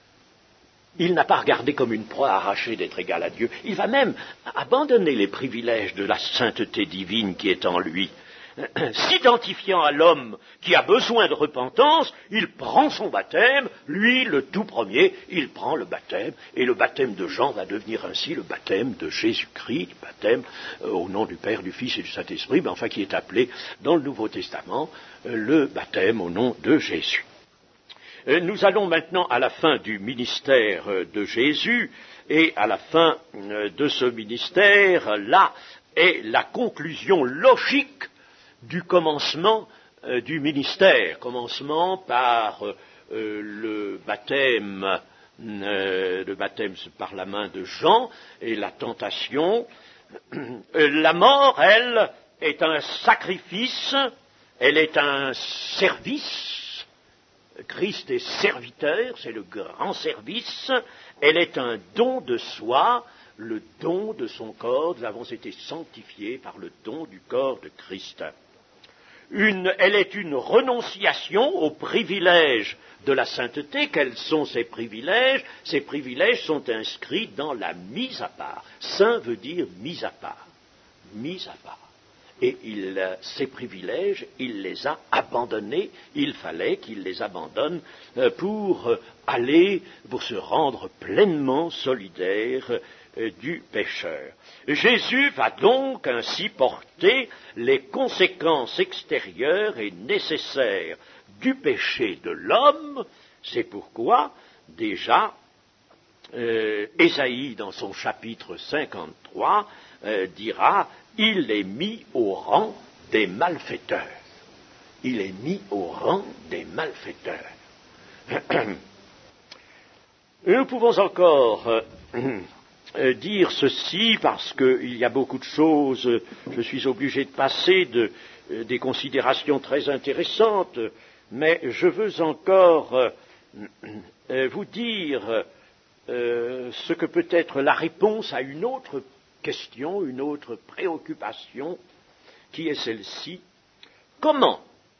Il n'a pas regardé comme une proie arrachée d'être égal à Dieu. Il va même abandonner les privilèges de la sainteté divine qui est en lui. S'identifiant à l'homme qui a besoin de repentance, il prend son baptême, lui, le tout premier, il prend le baptême, et le baptême de Jean va devenir ainsi le baptême de Jésus-Christ, le baptême euh, au nom du Père, du Fils et du Saint-Esprit, mais enfin qui est appelé dans le Nouveau Testament euh, le baptême au nom de Jésus. Euh, nous allons maintenant à la fin du ministère euh, de Jésus, et à la fin euh, de ce ministère, là est la conclusion logique du commencement euh, du ministère, commencement par euh, le baptême, euh, le baptême par la main de Jean et la tentation. Euh, la mort, elle, est un sacrifice, elle est un service. Christ est serviteur, c'est le grand service. Elle est un don de soi, le don de son corps. Nous avons été sanctifiés par le don du corps de Christ. Une, elle est une renonciation aux privilèges de la sainteté. Quels sont ces privilèges? Ces privilèges sont inscrits dans la mise à part. Saint veut dire mise à part. Mise à part. Et il, ces privilèges, il les a abandonnés. Il fallait qu'il les abandonne pour aller, pour se rendre pleinement solidaire du pécheur. Jésus va donc ainsi porter les conséquences extérieures et nécessaires du péché de l'homme. C'est pourquoi, déjà, euh, Ésaïe, dans son chapitre cinquante-trois, euh, dira « Il est mis au rang des malfaiteurs. » Il est mis au rang des malfaiteurs. Nous pouvons encore euh, dire ceci, parce qu'il y a beaucoup de choses, je suis obligé de passer de, des considérations très intéressantes, mais je veux encore euh, vous dire euh, ce que peut être la réponse à une autre question, une autre préoccupation, qui est celle-ci. Comment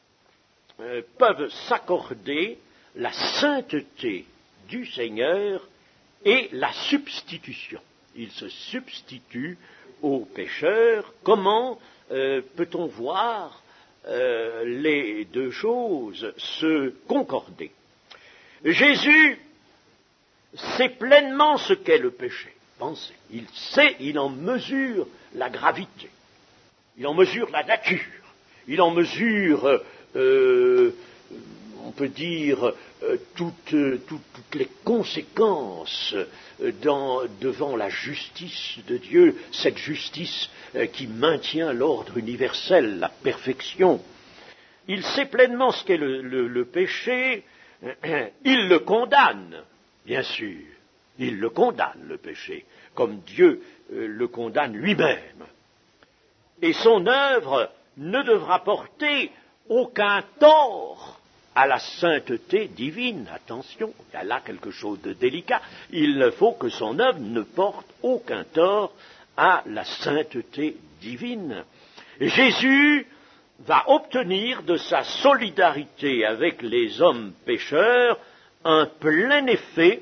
euh, peuvent s'accorder la sainteté du Seigneur et la substitution? Il se substitue aux pécheurs. Comment euh, peut-on voir euh, les deux choses se concorder? Jésus sait pleinement ce qu'est le péché. Pensez, il sait, il en mesure la gravité, il en mesure la nature, il en mesure, euh, on peut dire, euh, toutes, euh, toutes, toutes les conséquences euh, dans, devant la justice de Dieu, cette justice euh, qui maintient l'ordre universel, la perfection. Il sait pleinement ce qu'est le, le, le péché, il le condamne, bien sûr. Il le condamne, le péché, comme Dieu euh, le condamne lui-même. Et son œuvre ne devra porter aucun tort à la sainteté divine. Attention, il y a là quelque chose de délicat. Il faut que son œuvre ne porte aucun tort à la sainteté divine. Jésus va obtenir de sa solidarité avec les hommes pécheurs un plein effet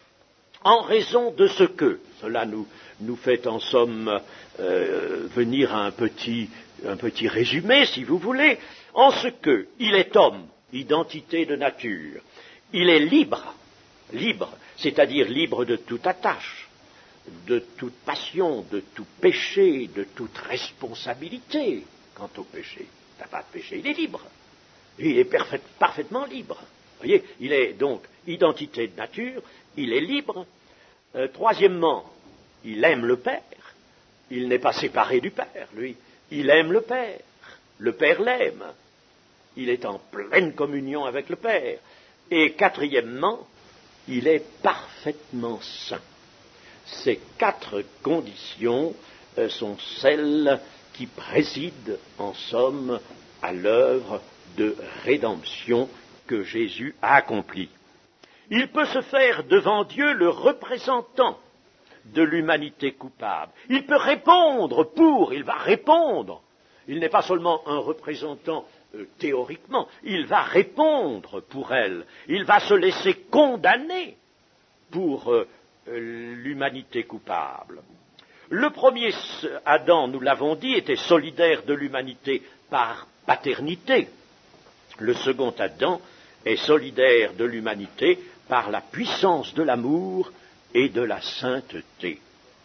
en raison de ce que, cela nous, nous fait en somme euh, venir à un petit, un petit résumé, si vous voulez, en ce que il est homme, identité de nature, il est libre, libre, c'est-à-dire libre de toute attache, de toute passion, de tout péché, de toute responsabilité quant au péché. Il n'a pas de péché, il est libre, il est parfait, parfaitement libre. Vous voyez, il est donc identité de nature, il est libre. Euh, troisièmement, il aime le Père. Il n'est pas séparé du Père, lui. Il aime le Père. Le Père l'aime. Il est en pleine communion avec le Père. Et quatrièmement, il est parfaitement saint. Ces quatre conditions euh, sont celles qui président, en somme, à l'œuvre de rédemption que Jésus a accompli. Il peut se faire devant Dieu le représentant de l'humanité coupable. Il peut répondre pour, il va répondre. Il n'est pas seulement un représentant euh, théoriquement, il va répondre pour elle. Il va se laisser condamner pour euh, l'humanité coupable. Le premier Adam, nous l'avons dit, était solidaire de l'humanité par paternité. Le second Adam est solidaire de l'humanité par la puissance de l'amour et de la sainteté.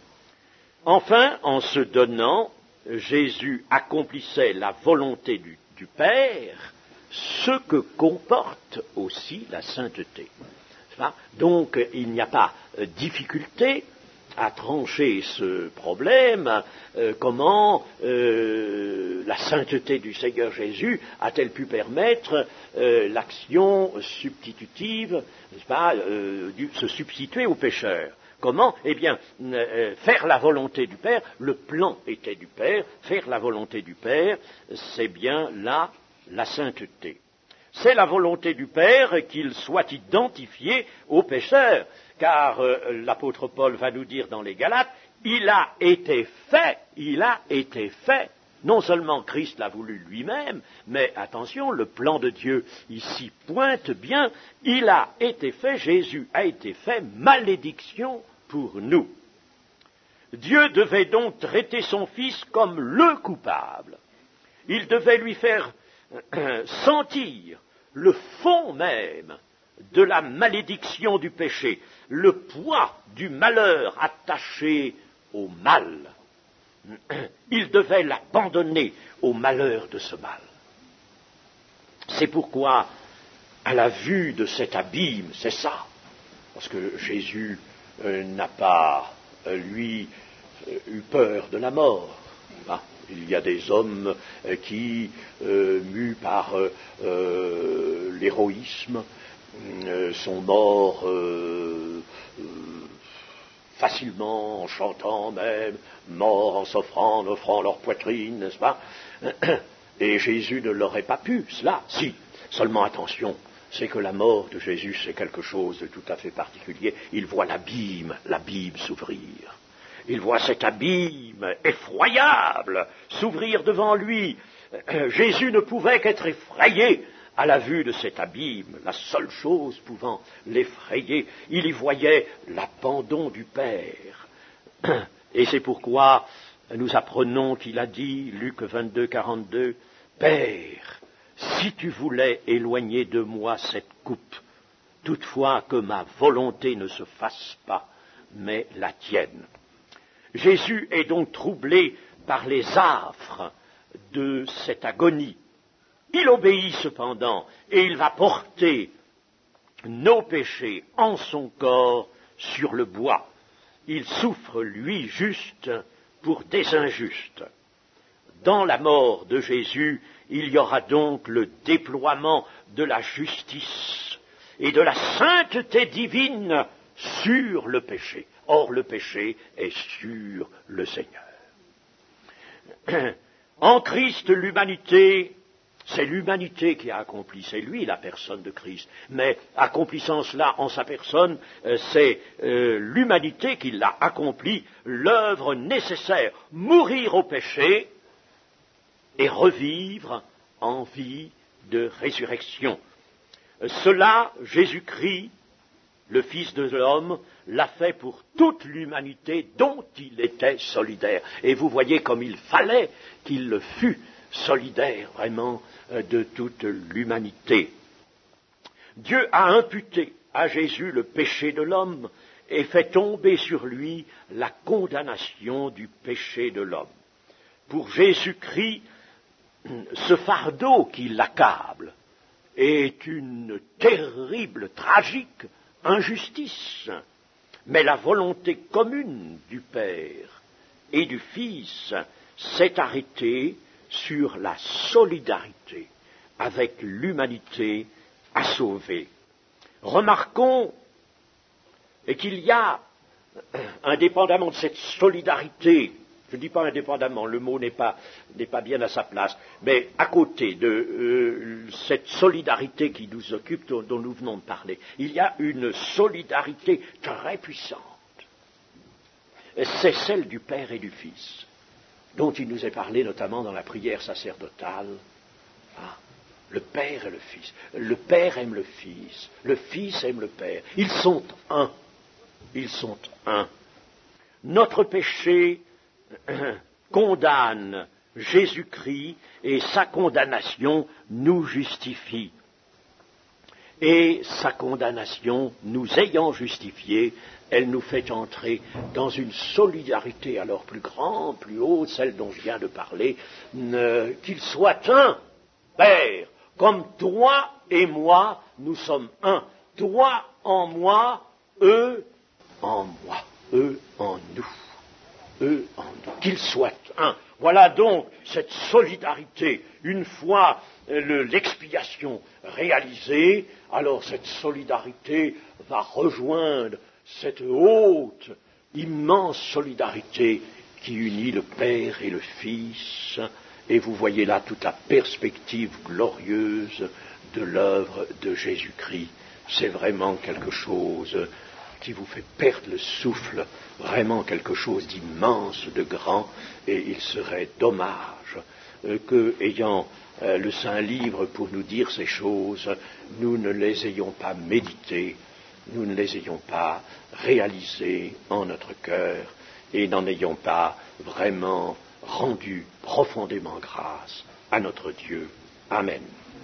Enfin, en se donnant, Jésus accomplissait la volonté du, du Père, ce que comporte aussi la sainteté. Donc, il n'y a pas euh, difficulté à trancher ce problème. Euh, comment euh, la sainteté du Seigneur Jésus a-t-elle pu permettre euh, l'action substitutive, n'est-ce pas, euh, du, se substituer au pécheur? Comment? Eh bien, euh, faire la volonté du Père, le plan était du Père, faire la volonté du Père, c'est bien là la sainteté. C'est la volonté du Père qu'il soit identifié au pécheur, car euh, l'apôtre Paul va nous dire dans les Galates, il a été fait, il a été fait. Non seulement Christ l'a voulu lui-même, mais attention, le plan de Dieu ici pointe bien, il a été fait, Jésus a été fait, malédiction pour nous. Dieu devait donc traiter son Fils comme le coupable. Il devait lui faire sentir le fond même de la malédiction du péché, le poids du malheur attaché au mal. Il devait l'abandonner au malheur de ce mal. C'est pourquoi, à la vue de cet abîme, c'est ça, parce que Jésus euh, n'a pas, euh, lui, euh, eu peur de la mort. Ah, il y a des hommes euh, qui, euh, mus par euh, euh, l'héroïsme, euh, sont morts euh, euh, facilement, en chantant même, morts en s'offrant, en offrant leur poitrine, n'est-ce pas? Et Jésus ne l'aurait pas pu, cela, si. Seulement attention, c'est que la mort de Jésus, c'est quelque chose de tout à fait particulier. Il voit l'abîme, l'abîme s'ouvrir. Il voit cet abîme effroyable s'ouvrir devant lui. Jésus ne pouvait qu'être effrayé à la vue de cet abîme, la seule chose pouvant l'effrayer. Il y voyait l'abandon du Père. Et c'est pourquoi nous apprenons qu'il a dit, Luc vingt-deux, quarante-deux, « Père, si tu voulais éloigner de moi cette coupe, toutefois que ma volonté ne se fasse pas, mais la tienne. » Jésus est donc troublé par les affres de cette agonie. Il obéit cependant, et il va porter nos péchés en son corps sur le bois. Il souffre, lui, juste pour des injustes. Dans la mort de Jésus, il y aura donc le déploiement de la justice et de la sainteté divine sur le péché. Or, le péché est sur le Seigneur. En Christ, l'humanité, c'est l'humanité qui a accompli, c'est lui la personne de Christ. Mais accomplissant cela en sa personne, euh, c'est euh, l'humanité qui l'a accompli, l'œuvre nécessaire, mourir au péché et revivre en vie de résurrection. Cela, Jésus-Christ, le Fils de l'homme, l'a fait pour toute l'humanité dont il était solidaire. Et vous voyez comme il fallait qu'il le fût solidaire vraiment de toute l'humanité. Dieu a imputé à Jésus le péché de l'homme et fait tomber sur lui la condamnation du péché de l'homme. Pour Jésus-Christ, ce fardeau qui l'accable est une terrible, tragique injustice, mais la volonté commune du Père et du Fils s'est arrêtée sur la solidarité avec l'humanité à sauver. Remarquons qu'il y a, indépendamment de cette solidarité Je ne dis pas indépendamment, le mot n'est pas, n'est pas bien à sa place, mais à côté de euh, cette solidarité qui nous occupe, dont, dont nous venons de parler, il y a une solidarité très puissante. C'est celle du Père et du Fils, dont il nous est parlé notamment dans la prière sacerdotale. Ah, le Père et le Fils. Le Père aime le Fils, le Fils aime le Père. Ils sont un. Ils sont un. Notre péché condamne Jésus-Christ et sa condamnation nous justifie. Et sa condamnation, nous ayant justifiés, elle nous fait entrer dans une solidarité alors plus grande, plus haute, celle dont je viens de parler, euh, qu'il soit un, Père, comme toi et moi, nous sommes un. Toi en moi, eux en moi, eux en nous. Eux en nous, qu'ils soient un. Voilà donc cette solidarité. Une fois le, l'expiation réalisée, alors cette solidarité va rejoindre cette haute, immense solidarité qui unit le Père et le Fils. Et vous voyez là toute la perspective glorieuse de l'œuvre de Jésus-Christ. C'est vraiment quelque chose qui vous fait perdre le souffle, vraiment quelque chose d'immense, de grand, et il serait dommage euh, que, ayant euh, le Saint-Livre pour nous dire ces choses, nous ne les ayons pas méditées, nous ne les ayons pas réalisées en notre cœur, et n'en ayons pas vraiment rendu profondément grâce à notre Dieu. Amen.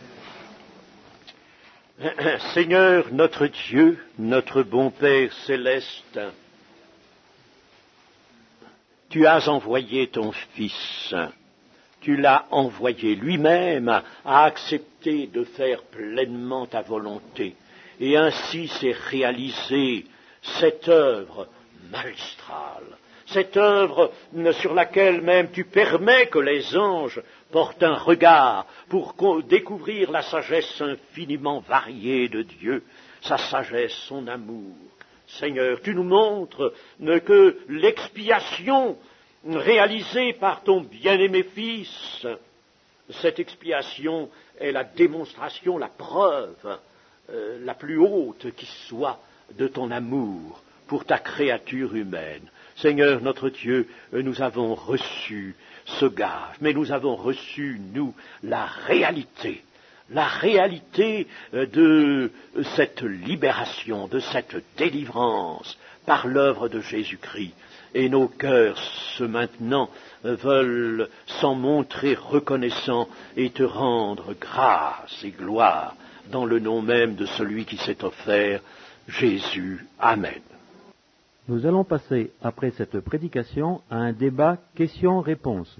Seigneur, notre Dieu, notre bon Père céleste, tu as envoyé ton Fils, tu l'as envoyé lui-même à accepter de faire pleinement ta volonté, et ainsi s'est réalisée cette œuvre magistrale, cette œuvre sur laquelle même tu permets que les anges portent un regard pour découvrir la sagesse infiniment variée de Dieu, sa sagesse, son amour. Seigneur, tu nous montres que l'expiation réalisée par ton bien-aimé Fils, cette expiation est la démonstration, la preuve euh, la plus haute qui soit de ton amour pour ta créature humaine. Seigneur notre Dieu, nous avons reçu ce gage, mais nous avons reçu, nous, la réalité, la réalité de cette libération, de cette délivrance par l'œuvre de Jésus-Christ. Et nos cœurs, ce maintenant, veulent s'en montrer reconnaissants et te rendre grâce et gloire dans le nom même de celui qui s'est offert, Jésus. Amen. Nous allons passer, après cette prédication, à un débat questions-réponses.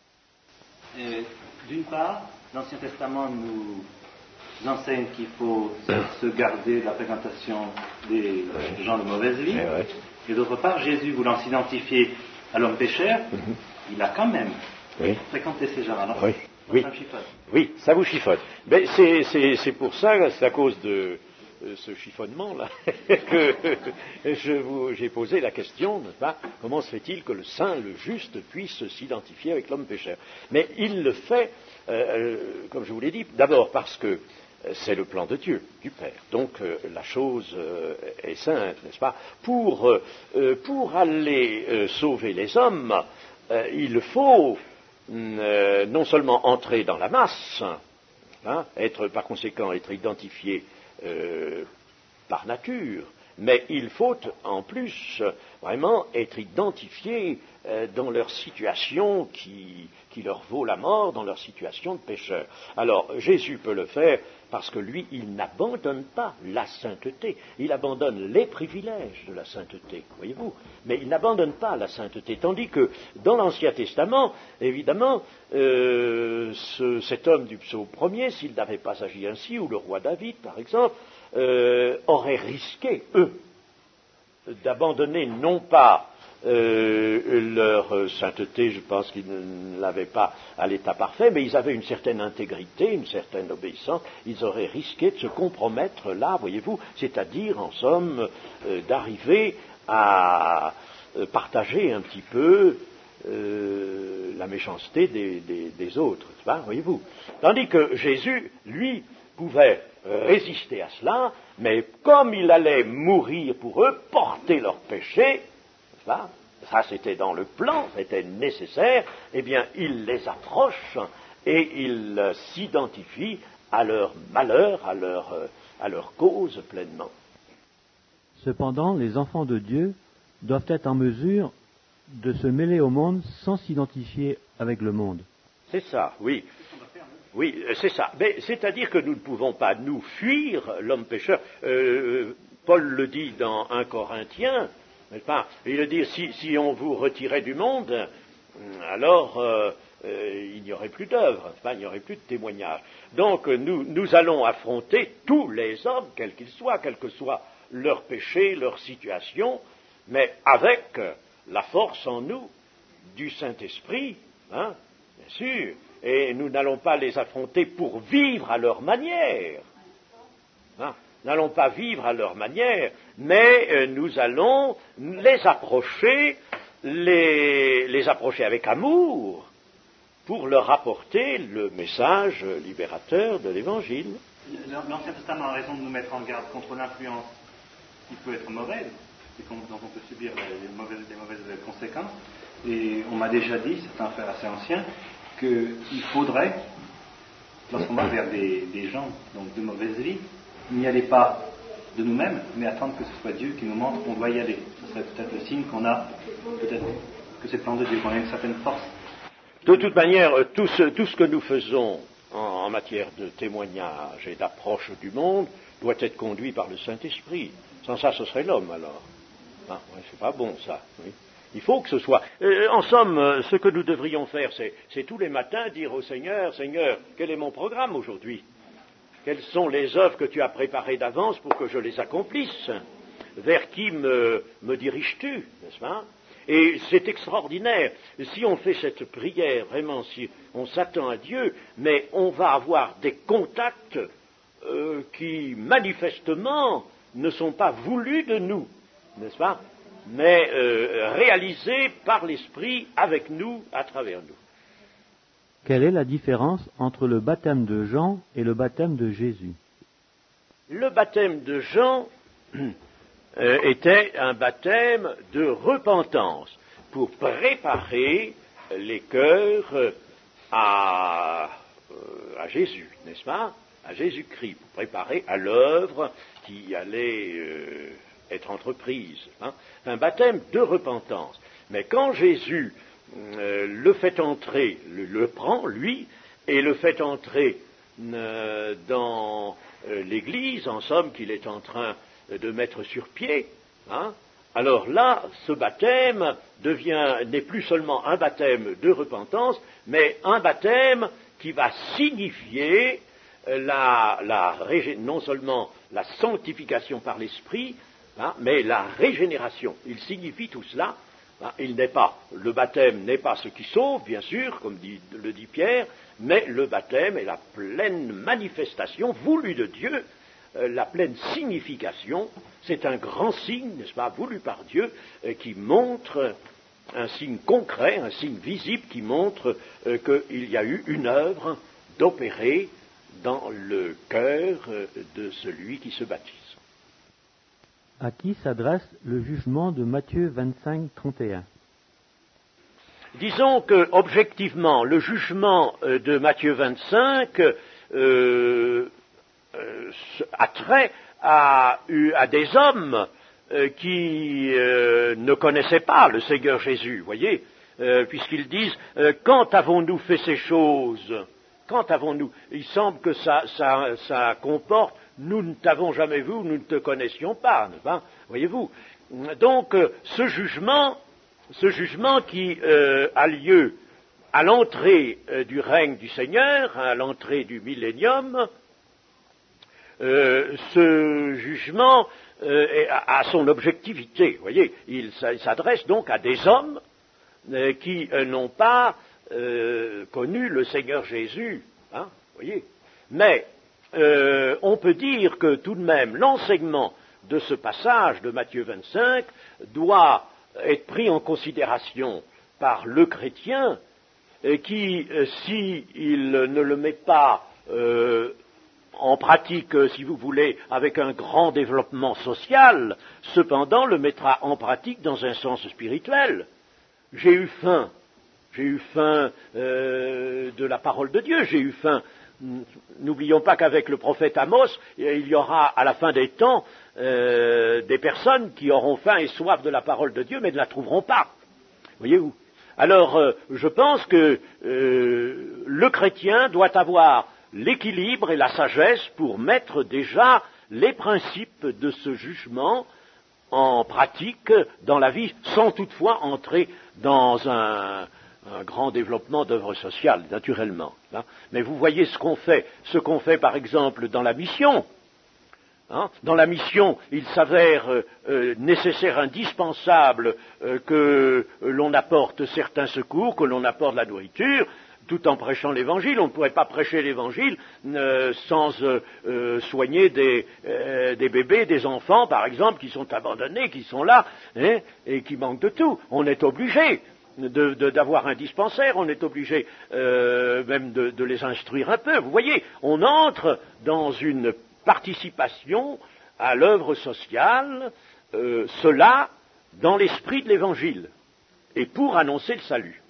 Euh, d'une part, l'Ancien Testament nous enseigne qu'il faut se garder de la fréquentation des gens de mauvaise vie. Et, ouais. Et d'autre part, Jésus, voulant s'identifier à l'homme pécheur, mm-hmm. il a quand même oui. fréquenté ces gens. Alors, oui. Oui. Ça chiffonne. Oui, ça vous chiffonne. Mais c'est, c'est, c'est pour ça, c'est à cause de euh, ce chiffonnement-là, que je vous, j'ai posé la question, n'est-ce pas, comment se fait-il que le saint, le juste, puisse s'identifier avec l'homme pécheur? Mais il le fait, euh, comme je vous l'ai dit, d'abord parce que c'est le plan de Dieu, du Père. Donc euh, la chose euh, est sainte, n'est-ce pas? Pour, euh, pour aller euh, sauver les hommes, euh, il faut euh, non seulement entrer dans la masse, hein, être par conséquent être identifié euh, par nature, mais il faut en plus vraiment être identifié euh, dans leur situation qui, qui leur vaut la mort, dans leur situation de pécheur. Alors Jésus peut le faire parce que lui, il n'abandonne pas la sainteté, il abandonne les privilèges de la sainteté, voyez-vous, mais il n'abandonne pas la sainteté, tandis que dans l'Ancien Testament, évidemment, euh, ce, cet homme du psaume premier, s'il n'avait pas agi ainsi, ou le roi David, par exemple, euh, aurait risqué, eux, d'abandonner non pas Euh, leur sainteté, je pense qu'ils ne l'avaient pas à l'état parfait, mais ils avaient une certaine intégrité, une certaine obéissance, ils auraient risqué de se compromettre là, voyez-vous, c'est-à-dire, en somme, euh, d'arriver à euh, partager un petit peu euh, la méchanceté des, des, des autres, hein, voyez-vous. Tandis que Jésus, lui, pouvait résister à cela, mais comme il allait mourir pour eux, porter leurs péchés, ça, ça c'était dans le plan, c'était nécessaire, eh bien il les approche et il euh, s'identifie à leur malheur, à leur, euh, à leur cause pleinement. Cependant, les enfants de Dieu doivent être en mesure de se mêler au monde sans s'identifier avec le monde. C'est ça, oui. Oui, c'est ça. Mais c'est-à-dire que nous ne pouvons pas nous fuir l'homme pécheur. Euh, Paul le dit dans un Corinthien, n'est-ce pas ? Il le dit, si, si on vous retirait du monde, alors euh, euh, il n'y aurait plus d'œuvre, il n'y aurait plus de témoignage. Donc nous, nous allons affronter tous les hommes, quels qu'ils soient, quel que soit leur péché, leur situation, mais avec la force en nous du Saint-Esprit, hein, bien sûr. Et nous n'allons pas les affronter pour vivre à leur manière. Hein, n'allons pas vivre à leur manière, mais euh, nous allons les approcher, les, les approcher avec amour, pour leur apporter le message libérateur de l'Évangile. L'Ancien Testament a raison de nous mettre en garde contre l'influence qui peut être mauvaise, et dont on peut subir les mauvaises, les mauvaises conséquences. Et on m'a déjà dit, c'est un fait assez ancien, qu'il faudrait, lorsqu'on va vers des, des gens donc de mauvaise vie, n'y aller pas de nous-mêmes, mais attendre que ce soit Dieu qui nous montre qu'on doit y aller. Ce serait peut-être le signe qu'on a, peut-être que c'est le plan de Dieu, qu'on a une certaine force. De toute manière, tout ce, tout ce que nous faisons en, en matière de témoignage et d'approche du monde doit être conduit par le Saint-Esprit. Sans ça, ce serait l'homme alors. Ah, ouais, c'est pas bon ça. Oui. Il faut que ce soit. Euh, en somme, ce que nous devrions faire, c'est, c'est tous les matins dire au Seigneur, Seigneur, quel est mon programme aujourd'hui ? Quelles sont les œuvres que tu as préparées d'avance pour que je les accomplisse ? Vers qui me, me diriges-tu, n'est-ce pas ? Et c'est extraordinaire. Si on fait cette prière, vraiment, si on s'attend à Dieu, mais on va avoir des contacts euh, qui, manifestement, ne sont pas voulus de nous, n'est-ce pas ? mais euh, réalisé par l'Esprit avec nous, à travers nous. Quelle est la différence entre le baptême de Jean et le baptême de Jésus ? Le baptême de Jean euh, était un baptême de repentance pour préparer les cœurs à, euh, à Jésus, n'est-ce pas ? À Jésus-Christ, pour préparer à l'œuvre qui allait euh, être entreprise. Hein, un baptême de repentance. Mais quand Jésus euh, le fait entrer, le, le prend, lui, et le fait entrer euh, dans euh, l'Église, en somme, qu'il est en train de mettre sur pied, hein, alors là, ce baptême devient, n'est plus seulement un baptême de repentance, mais un baptême qui va signifier la, la, non seulement la sanctification par l'Esprit, Hein, mais la régénération, il signifie tout cela. Hein, il n'est pas, le baptême n'est pas ce qui sauve, bien sûr, comme dit, le dit Pierre, mais le baptême est la pleine manifestation voulue de Dieu, euh, la pleine signification. C'est un grand signe, n'est-ce pas, voulu par Dieu, euh, qui montre un signe concret, un signe visible qui montre euh, qu'il y a eu une œuvre d'opérer dans le cœur euh, de celui qui se baptise. À qui s'adresse le jugement de Matthieu vingt-cinq, trente et un ? Disons que, objectivement, le jugement de Matthieu vingt-cinq euh, euh, a trait à, à des hommes euh, qui euh, ne connaissaient pas le Seigneur Jésus, voyez, euh, puisqu'ils disent euh, « Quand avons-nous fait ces choses ? Quand avons-nous » Il semble que ça, ça, ça comporte nous ne t'avons jamais vu, nous ne te connaissions pas, hein, voyez-vous. Donc, euh, ce jugement, ce jugement qui euh, a lieu à l'entrée euh, du règne du Seigneur, à l'entrée du millénium, euh, ce jugement euh, a, a son objectivité, voyez. Il s'adresse donc à des hommes euh, qui euh, n'ont pas euh, connu le Seigneur Jésus, hein, voyez. Mais Euh, on peut dire que tout de même l'enseignement de ce passage de Matthieu vingt-cinq doit être pris en considération par le chrétien, qui, s'il ne le met pas euh, en pratique, si vous voulez, avec un grand développement social, cependant le mettra en pratique dans un sens spirituel. J'ai eu faim, j'ai eu faim euh, de la parole de Dieu, j'ai eu faim. N'oublions pas qu'avec le prophète Amos, il y aura à la fin des temps euh, des personnes qui auront faim et soif de la parole de Dieu, mais ne la trouveront pas. Voyez-vous ? Alors, euh, je pense que euh, le chrétien doit avoir l'équilibre et la sagesse pour mettre déjà les principes de ce jugement en pratique dans la vie, sans toutefois entrer dans un, un grand développement d'œuvres sociales, naturellement. Hein. Mais vous voyez ce qu'on fait, ce qu'on fait par exemple dans la mission. Hein. Dans la mission, il s'avère euh, euh, nécessaire, indispensable euh, que l'on apporte certains secours, que l'on apporte la nourriture, tout en prêchant l'Évangile. On ne pourrait pas prêcher l'Évangile euh, sans euh, euh, soigner des, euh, des bébés, des enfants, par exemple, qui sont abandonnés, qui sont là, hein, et qui manquent de tout. On est obligé de, de, d'avoir un dispensaire, on est obligé euh, même de, de les instruire un peu. Vous voyez, on entre dans une participation à l'œuvre sociale, euh, cela dans l'esprit de l'Évangile, et pour annoncer le salut.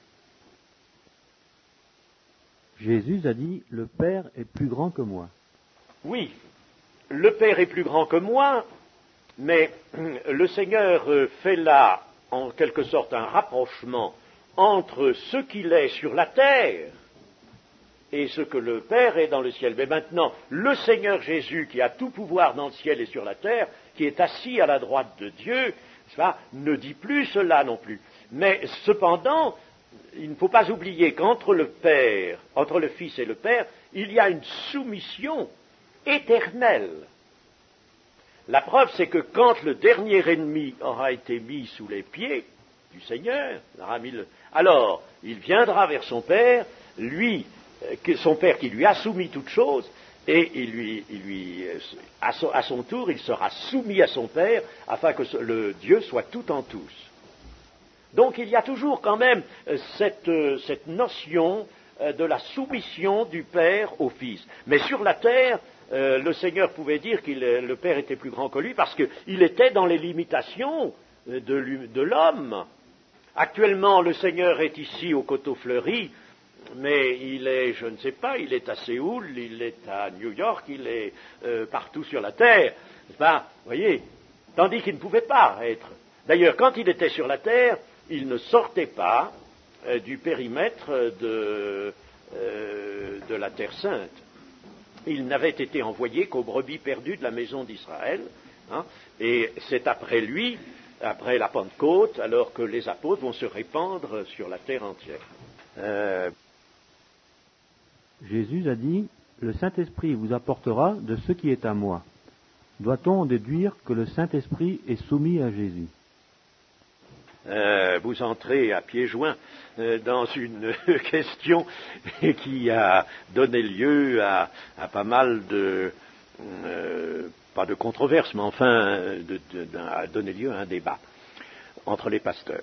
Jésus a dit « Le Père est plus grand que moi ». Oui, le Père est plus grand que moi, mais le Seigneur fait là, en quelque sorte, un rapprochement entre ce qu'il est sur la terre et ce que le Père est dans le ciel. Mais maintenant, le Seigneur Jésus, qui a tout pouvoir dans le ciel et sur la terre, qui est assis à la droite de Dieu, ça, ne dit plus cela non plus. Mais cependant, il ne faut pas oublier qu'entre le Père, entre le Fils et le Père, il y a une soumission éternelle. La preuve, c'est que quand le dernier ennemi aura été mis sous les pieds du Seigneur, alors il viendra vers son Père, lui, son Père qui lui a soumis toutes choses, et il lui, il lui, à, son, à son tour, il sera soumis à son Père, afin que le Dieu soit tout en tous. Donc il y a toujours quand même cette, cette notion de la soumission du Père au Fils. Mais sur la terre, euh, le Seigneur pouvait dire que le Père était plus grand que lui parce qu'il était dans les limitations de, de l'homme. Actuellement, le Seigneur est ici au Coteau Fleury, mais il est, je ne sais pas, il est à Séoul, il est à New York, il est euh, partout sur la terre. Enfin, vous voyez, tandis qu'il ne pouvait pas être. D'ailleurs, quand il était sur la terre, il ne sortait pas euh, du périmètre de, euh, de la Terre Sainte. Il n'avait été envoyé qu'aux brebis perdues de la maison d'Israël, hein, et c'est après lui, après la Pentecôte, alors que les apôtres vont se répandre sur la terre entière. Euh... Jésus a dit « Le Saint-Esprit vous apportera de ce qui est à moi ». Doit-on en déduire que le Saint-Esprit est soumis à Jésus ? Euh, vous entrez à pieds joints euh, dans une question qui a donné lieu à, à pas mal de, euh, pas de controverses, mais enfin, de, de, de, a donné lieu à un débat entre les pasteurs.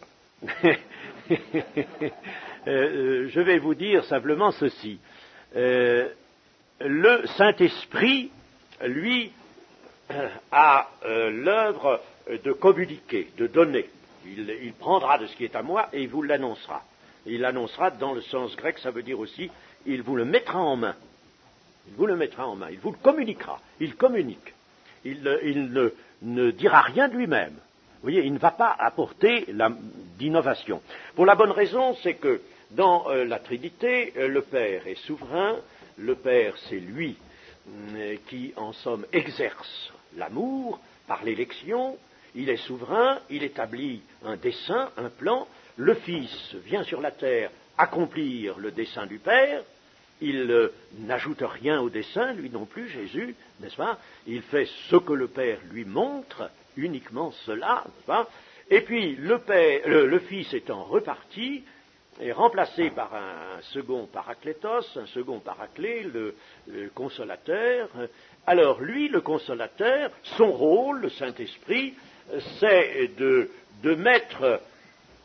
euh, je vais vous dire simplement ceci. Euh, le Saint-Esprit, lui, a euh, l'œuvre de communiquer, de donner. Il, il prendra de ce qui est à moi et il vous l'annoncera. Il l'annoncera dans le sens grec, ça veut dire aussi, il vous le mettra en main. Il vous le mettra en main, il vous le communiquera. Il communique. Il, il ne, ne dira rien de lui-même. Vous voyez, il ne va pas apporter la, d'innovation. Pour la bonne raison, c'est que dans euh, la Trinité, euh, le Père est souverain. Le Père, c'est lui euh, qui, en somme, exerce l'amour par l'élection. Il est souverain, il établit un dessein, un plan. Le Fils vient sur la terre accomplir le dessein du Père. Il euh, n'ajoute rien au dessein, lui non plus, Jésus, n'est-ce pas ? Il fait ce que le Père lui montre, uniquement cela, n'est-ce pas ? Et puis, le, Père, le, le Fils étant reparti, est remplacé par un second paraclétos, un second paraclé, le, le consolateur. Alors, lui, le consolateur, son rôle, le Saint-Esprit, c'est de, de mettre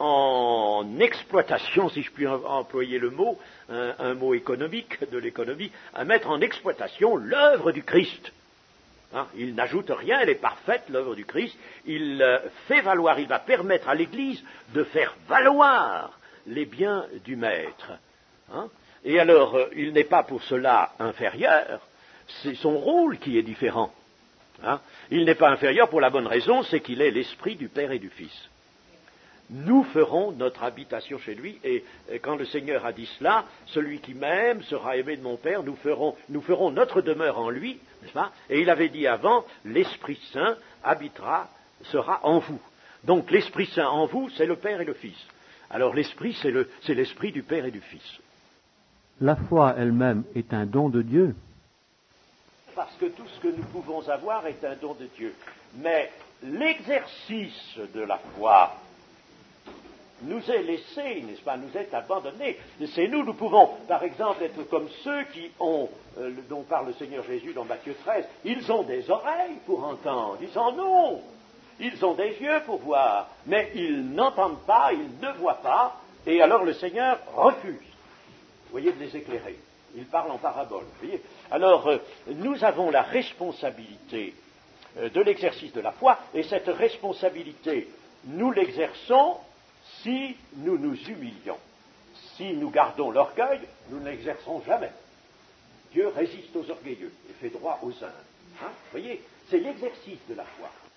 en exploitation, si je puis employer le mot, un, un mot économique de l'économie, à mettre en exploitation l'œuvre du Christ. Hein, il n'ajoute rien, elle est parfaite, l'œuvre du Christ. Il euh, fait valoir, il va permettre à l'Église de faire valoir les biens du Maître. Hein. Et alors, euh, il n'est pas pour cela inférieur, c'est son rôle qui est différent. Hein. Il n'est pas inférieur pour la bonne raison, c'est qu'il est l'esprit du Père et du Fils. Nous ferons notre habitation chez lui, et, et quand le Seigneur a dit cela, celui qui m'aime sera aimé de mon Père, nous ferons, nous ferons notre demeure en lui, n'est-ce pas? Et il avait dit avant, l'Esprit Saint habitera, sera en vous. Donc l'Esprit Saint en vous, c'est le Père et le Fils. Alors l'Esprit, c'est, le, c'est l'Esprit du Père et du Fils. La foi elle-même est un don de Dieu. Parce que tout ce que nous pouvons avoir est un don de Dieu. Mais l'exercice de la foi nous est laissé, n'est-ce pas, nous est abandonné. C'est nous, nous pouvons, par exemple, être comme ceux qui ont, euh, dont parle le Seigneur Jésus dans Matthieu treize, ils ont des oreilles pour entendre, ils en ont, ils ont des yeux pour voir, mais ils n'entendent pas, ils ne voient pas, et alors le Seigneur refuse, vous voyez, de les éclairer. Il parle en parabole, vous voyez. Alors, euh, nous avons la responsabilité euh, de l'exercice de la foi, et cette responsabilité, nous l'exerçons si nous nous humilions. Si nous gardons l'orgueil, nous ne l'exercerons jamais. Dieu résiste aux orgueilleux et fait droit aux humbles. Hein, vous voyez, c'est l'exercice de la foi.